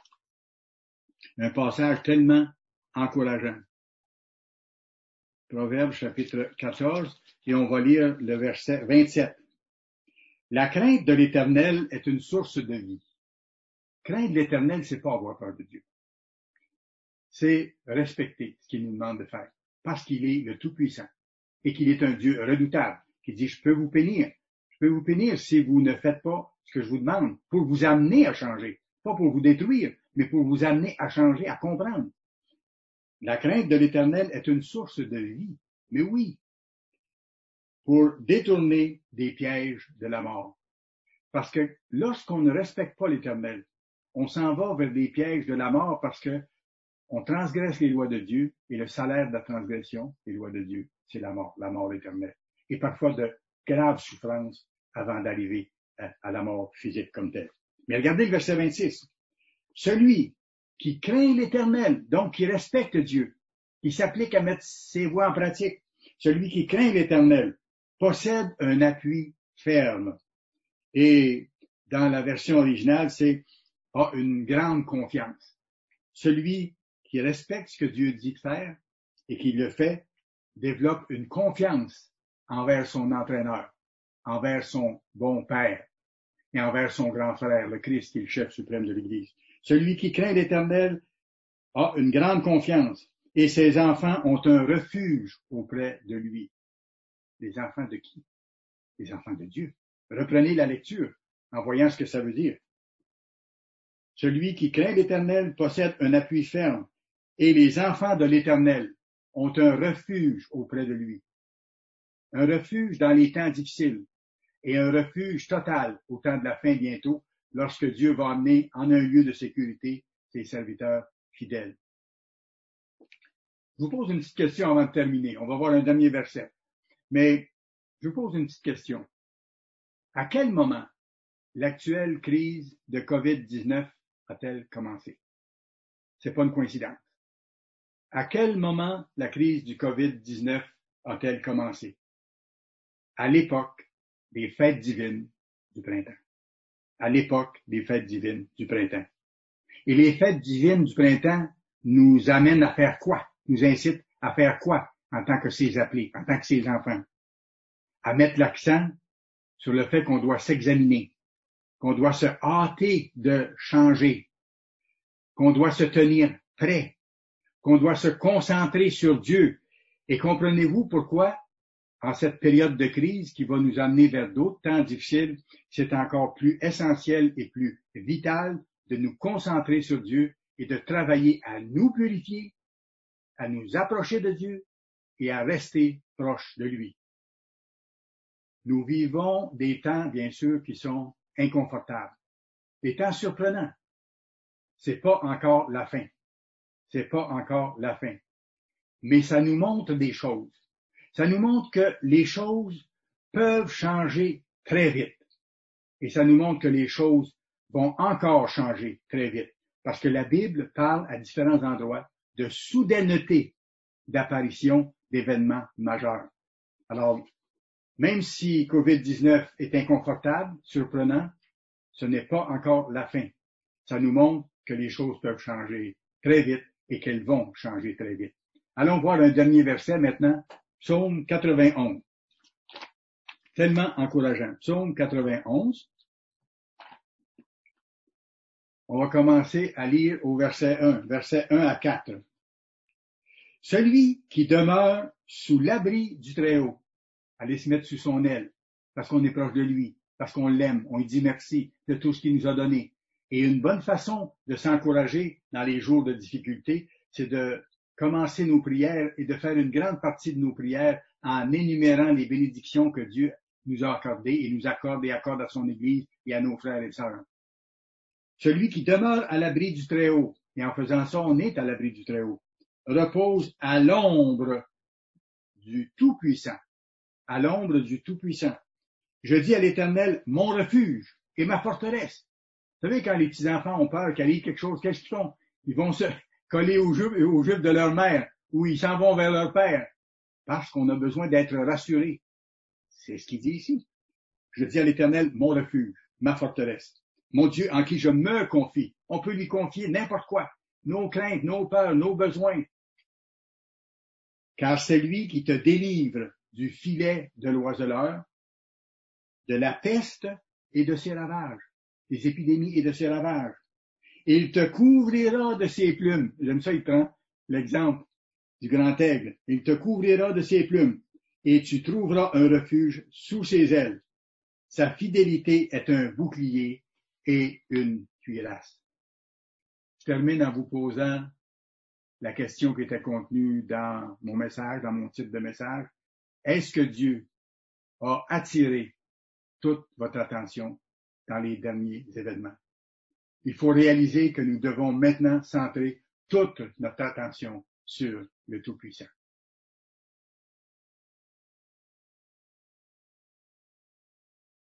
Un passage tellement encourageant. Proverbe chapitre quatorze, et on va lire le verset vingt-sept. La crainte de l'Éternel est une source de vie. Craindre l'Éternel, c'est pas avoir peur de Dieu. C'est respecter ce qu'il nous demande de faire, parce qu'il est le Tout-Puissant et qu'il est un Dieu redoutable, qui dit, je peux vous punir. Je peux vous punir si vous ne faites pas ce que je vous demande, pour vous amener à changer, pas pour vous détruire, mais pour vous amener à changer, à comprendre. La crainte de l'Éternel est une source de vie, mais oui, pour détourner des pièges de la mort. Parce que lorsqu'on ne respecte pas l'Éternel, on s'en va vers des pièges de la mort parce que on transgresse les lois de Dieu et le salaire de la transgression des lois de Dieu, c'est la mort, la mort éternelle. Et parfois de graves souffrances avant d'arriver à, à la mort physique comme telle. Mais regardez le verset vingt-six. Celui qui craint l'Éternel, donc qui respecte Dieu, qui s'applique à mettre ses voies en pratique, celui qui craint l'Éternel, possède un appui ferme. Et dans la version originale, c'est a une grande confiance. Celui qui respecte ce que Dieu dit de faire et qui le fait, développe une confiance envers son entraîneur, envers son bon père et envers son grand frère, le Christ, qui est le chef suprême de l'Église. Celui qui craint l'Éternel a une grande confiance et ses enfants ont un refuge auprès de lui. Les enfants de qui? Les enfants de Dieu. Reprenez la lecture en voyant ce que ça veut dire. Celui qui craint l'Éternel possède un appui ferme, et les enfants de l'Éternel ont un refuge auprès de lui. Un refuge dans les temps difficiles, et un refuge total au temps de la fin bientôt, lorsque Dieu va amener en un lieu de sécurité ses serviteurs fidèles. Je vous pose une petite question avant de terminer. On va voir un dernier verset. Mais je vous pose une petite question. À quel moment l'actuelle crise de covid dix-neuf a-t-elle commencé? C'est pas une coïncidence. À quel moment la crise du covid dix-neuf a-t-elle commencé? À l'époque des fêtes divines du printemps. À l'époque des fêtes divines du printemps. Et les fêtes divines du printemps nous amènent à faire quoi? Nous incitent à faire quoi en tant que ses appelés, en tant que ses enfants? À mettre l'accent sur le fait qu'on doit s'examiner, qu'on doit se hâter de changer, qu'on doit se tenir prêt qu'on doit se concentrer sur Dieu. Et comprenez-vous pourquoi, en cette période de crise qui va nous amener vers d'autres temps difficiles, c'est encore plus essentiel et plus vital de nous concentrer sur Dieu et de travailler à nous purifier, à nous approcher de Dieu et à rester proche de lui. Nous vivons des temps, bien sûr, qui sont inconfortables, des temps surprenants. C'est pas encore la fin. C'est pas encore la fin. Mais ça nous montre des choses. Ça nous montre que les choses peuvent changer très vite. Et ça nous montre que les choses vont encore changer très vite. Parce que la Bible parle à différents endroits de soudaineté d'apparition d'événements majeurs. Alors, même si covid dix-neuf est inconfortable, surprenant, ce n'est pas encore la fin. Ça nous montre que les choses peuvent changer très vite et qu'elles vont changer très vite. Allons voir un dernier verset maintenant, Psaume quatre-vingt-onze. Tellement encourageant. Psaume quatre-vingt-onze. On va commencer à lire au verset un, verset un à quatre. Celui qui demeure sous l'abri du Très-Haut, allez se mettre sous son aile, parce qu'on est proche de lui, parce qu'on l'aime, on lui dit merci de tout ce qu'il nous a donné. Et une bonne façon de s'encourager dans les jours de difficulté, c'est de commencer nos prières et de faire une grande partie de nos prières en énumérant les bénédictions que Dieu nous a accordées et nous accorde et accorde à son Église et à nos frères et sœurs. Celui qui demeure à l'abri du Très-Haut, et en faisant ça, on est à l'abri du Très-Haut, repose à l'ombre du Tout-Puissant. À l'ombre du Tout-Puissant. Je dis à l'Éternel, mon refuge et ma forteresse. Vous savez, quand les petits-enfants ont peur qu'il arrive quelque chose, qu'est-ce qu'ils font? Ils vont se coller aux jupes, aux jupes de leur mère, ou ils s'en vont vers leur père, parce qu'on a besoin d'être rassurés. C'est ce qu'il dit ici. Je dis à l'Éternel, mon refuge, ma forteresse, mon Dieu en qui je me confie. On peut lui confier n'importe quoi, nos craintes, nos peurs, nos besoins. Car c'est lui qui te délivre du filet de l'oiseleur, de la peste et de ses ravages, des épidémies et de ses ravages. Et il te couvrira de ses plumes. J'aime ça, il prend l'exemple du grand aigle. Il te couvrira de ses plumes et tu trouveras un refuge sous ses ailes. Sa fidélité est un bouclier et une cuirasse. Je termine en vous posant la question qui était contenue dans mon message, dans mon titre de message. Est-ce que Dieu a attiré toute votre attention dans les derniers événements? Il faut réaliser que nous devons maintenant centrer toute notre attention sur le Tout-Puissant.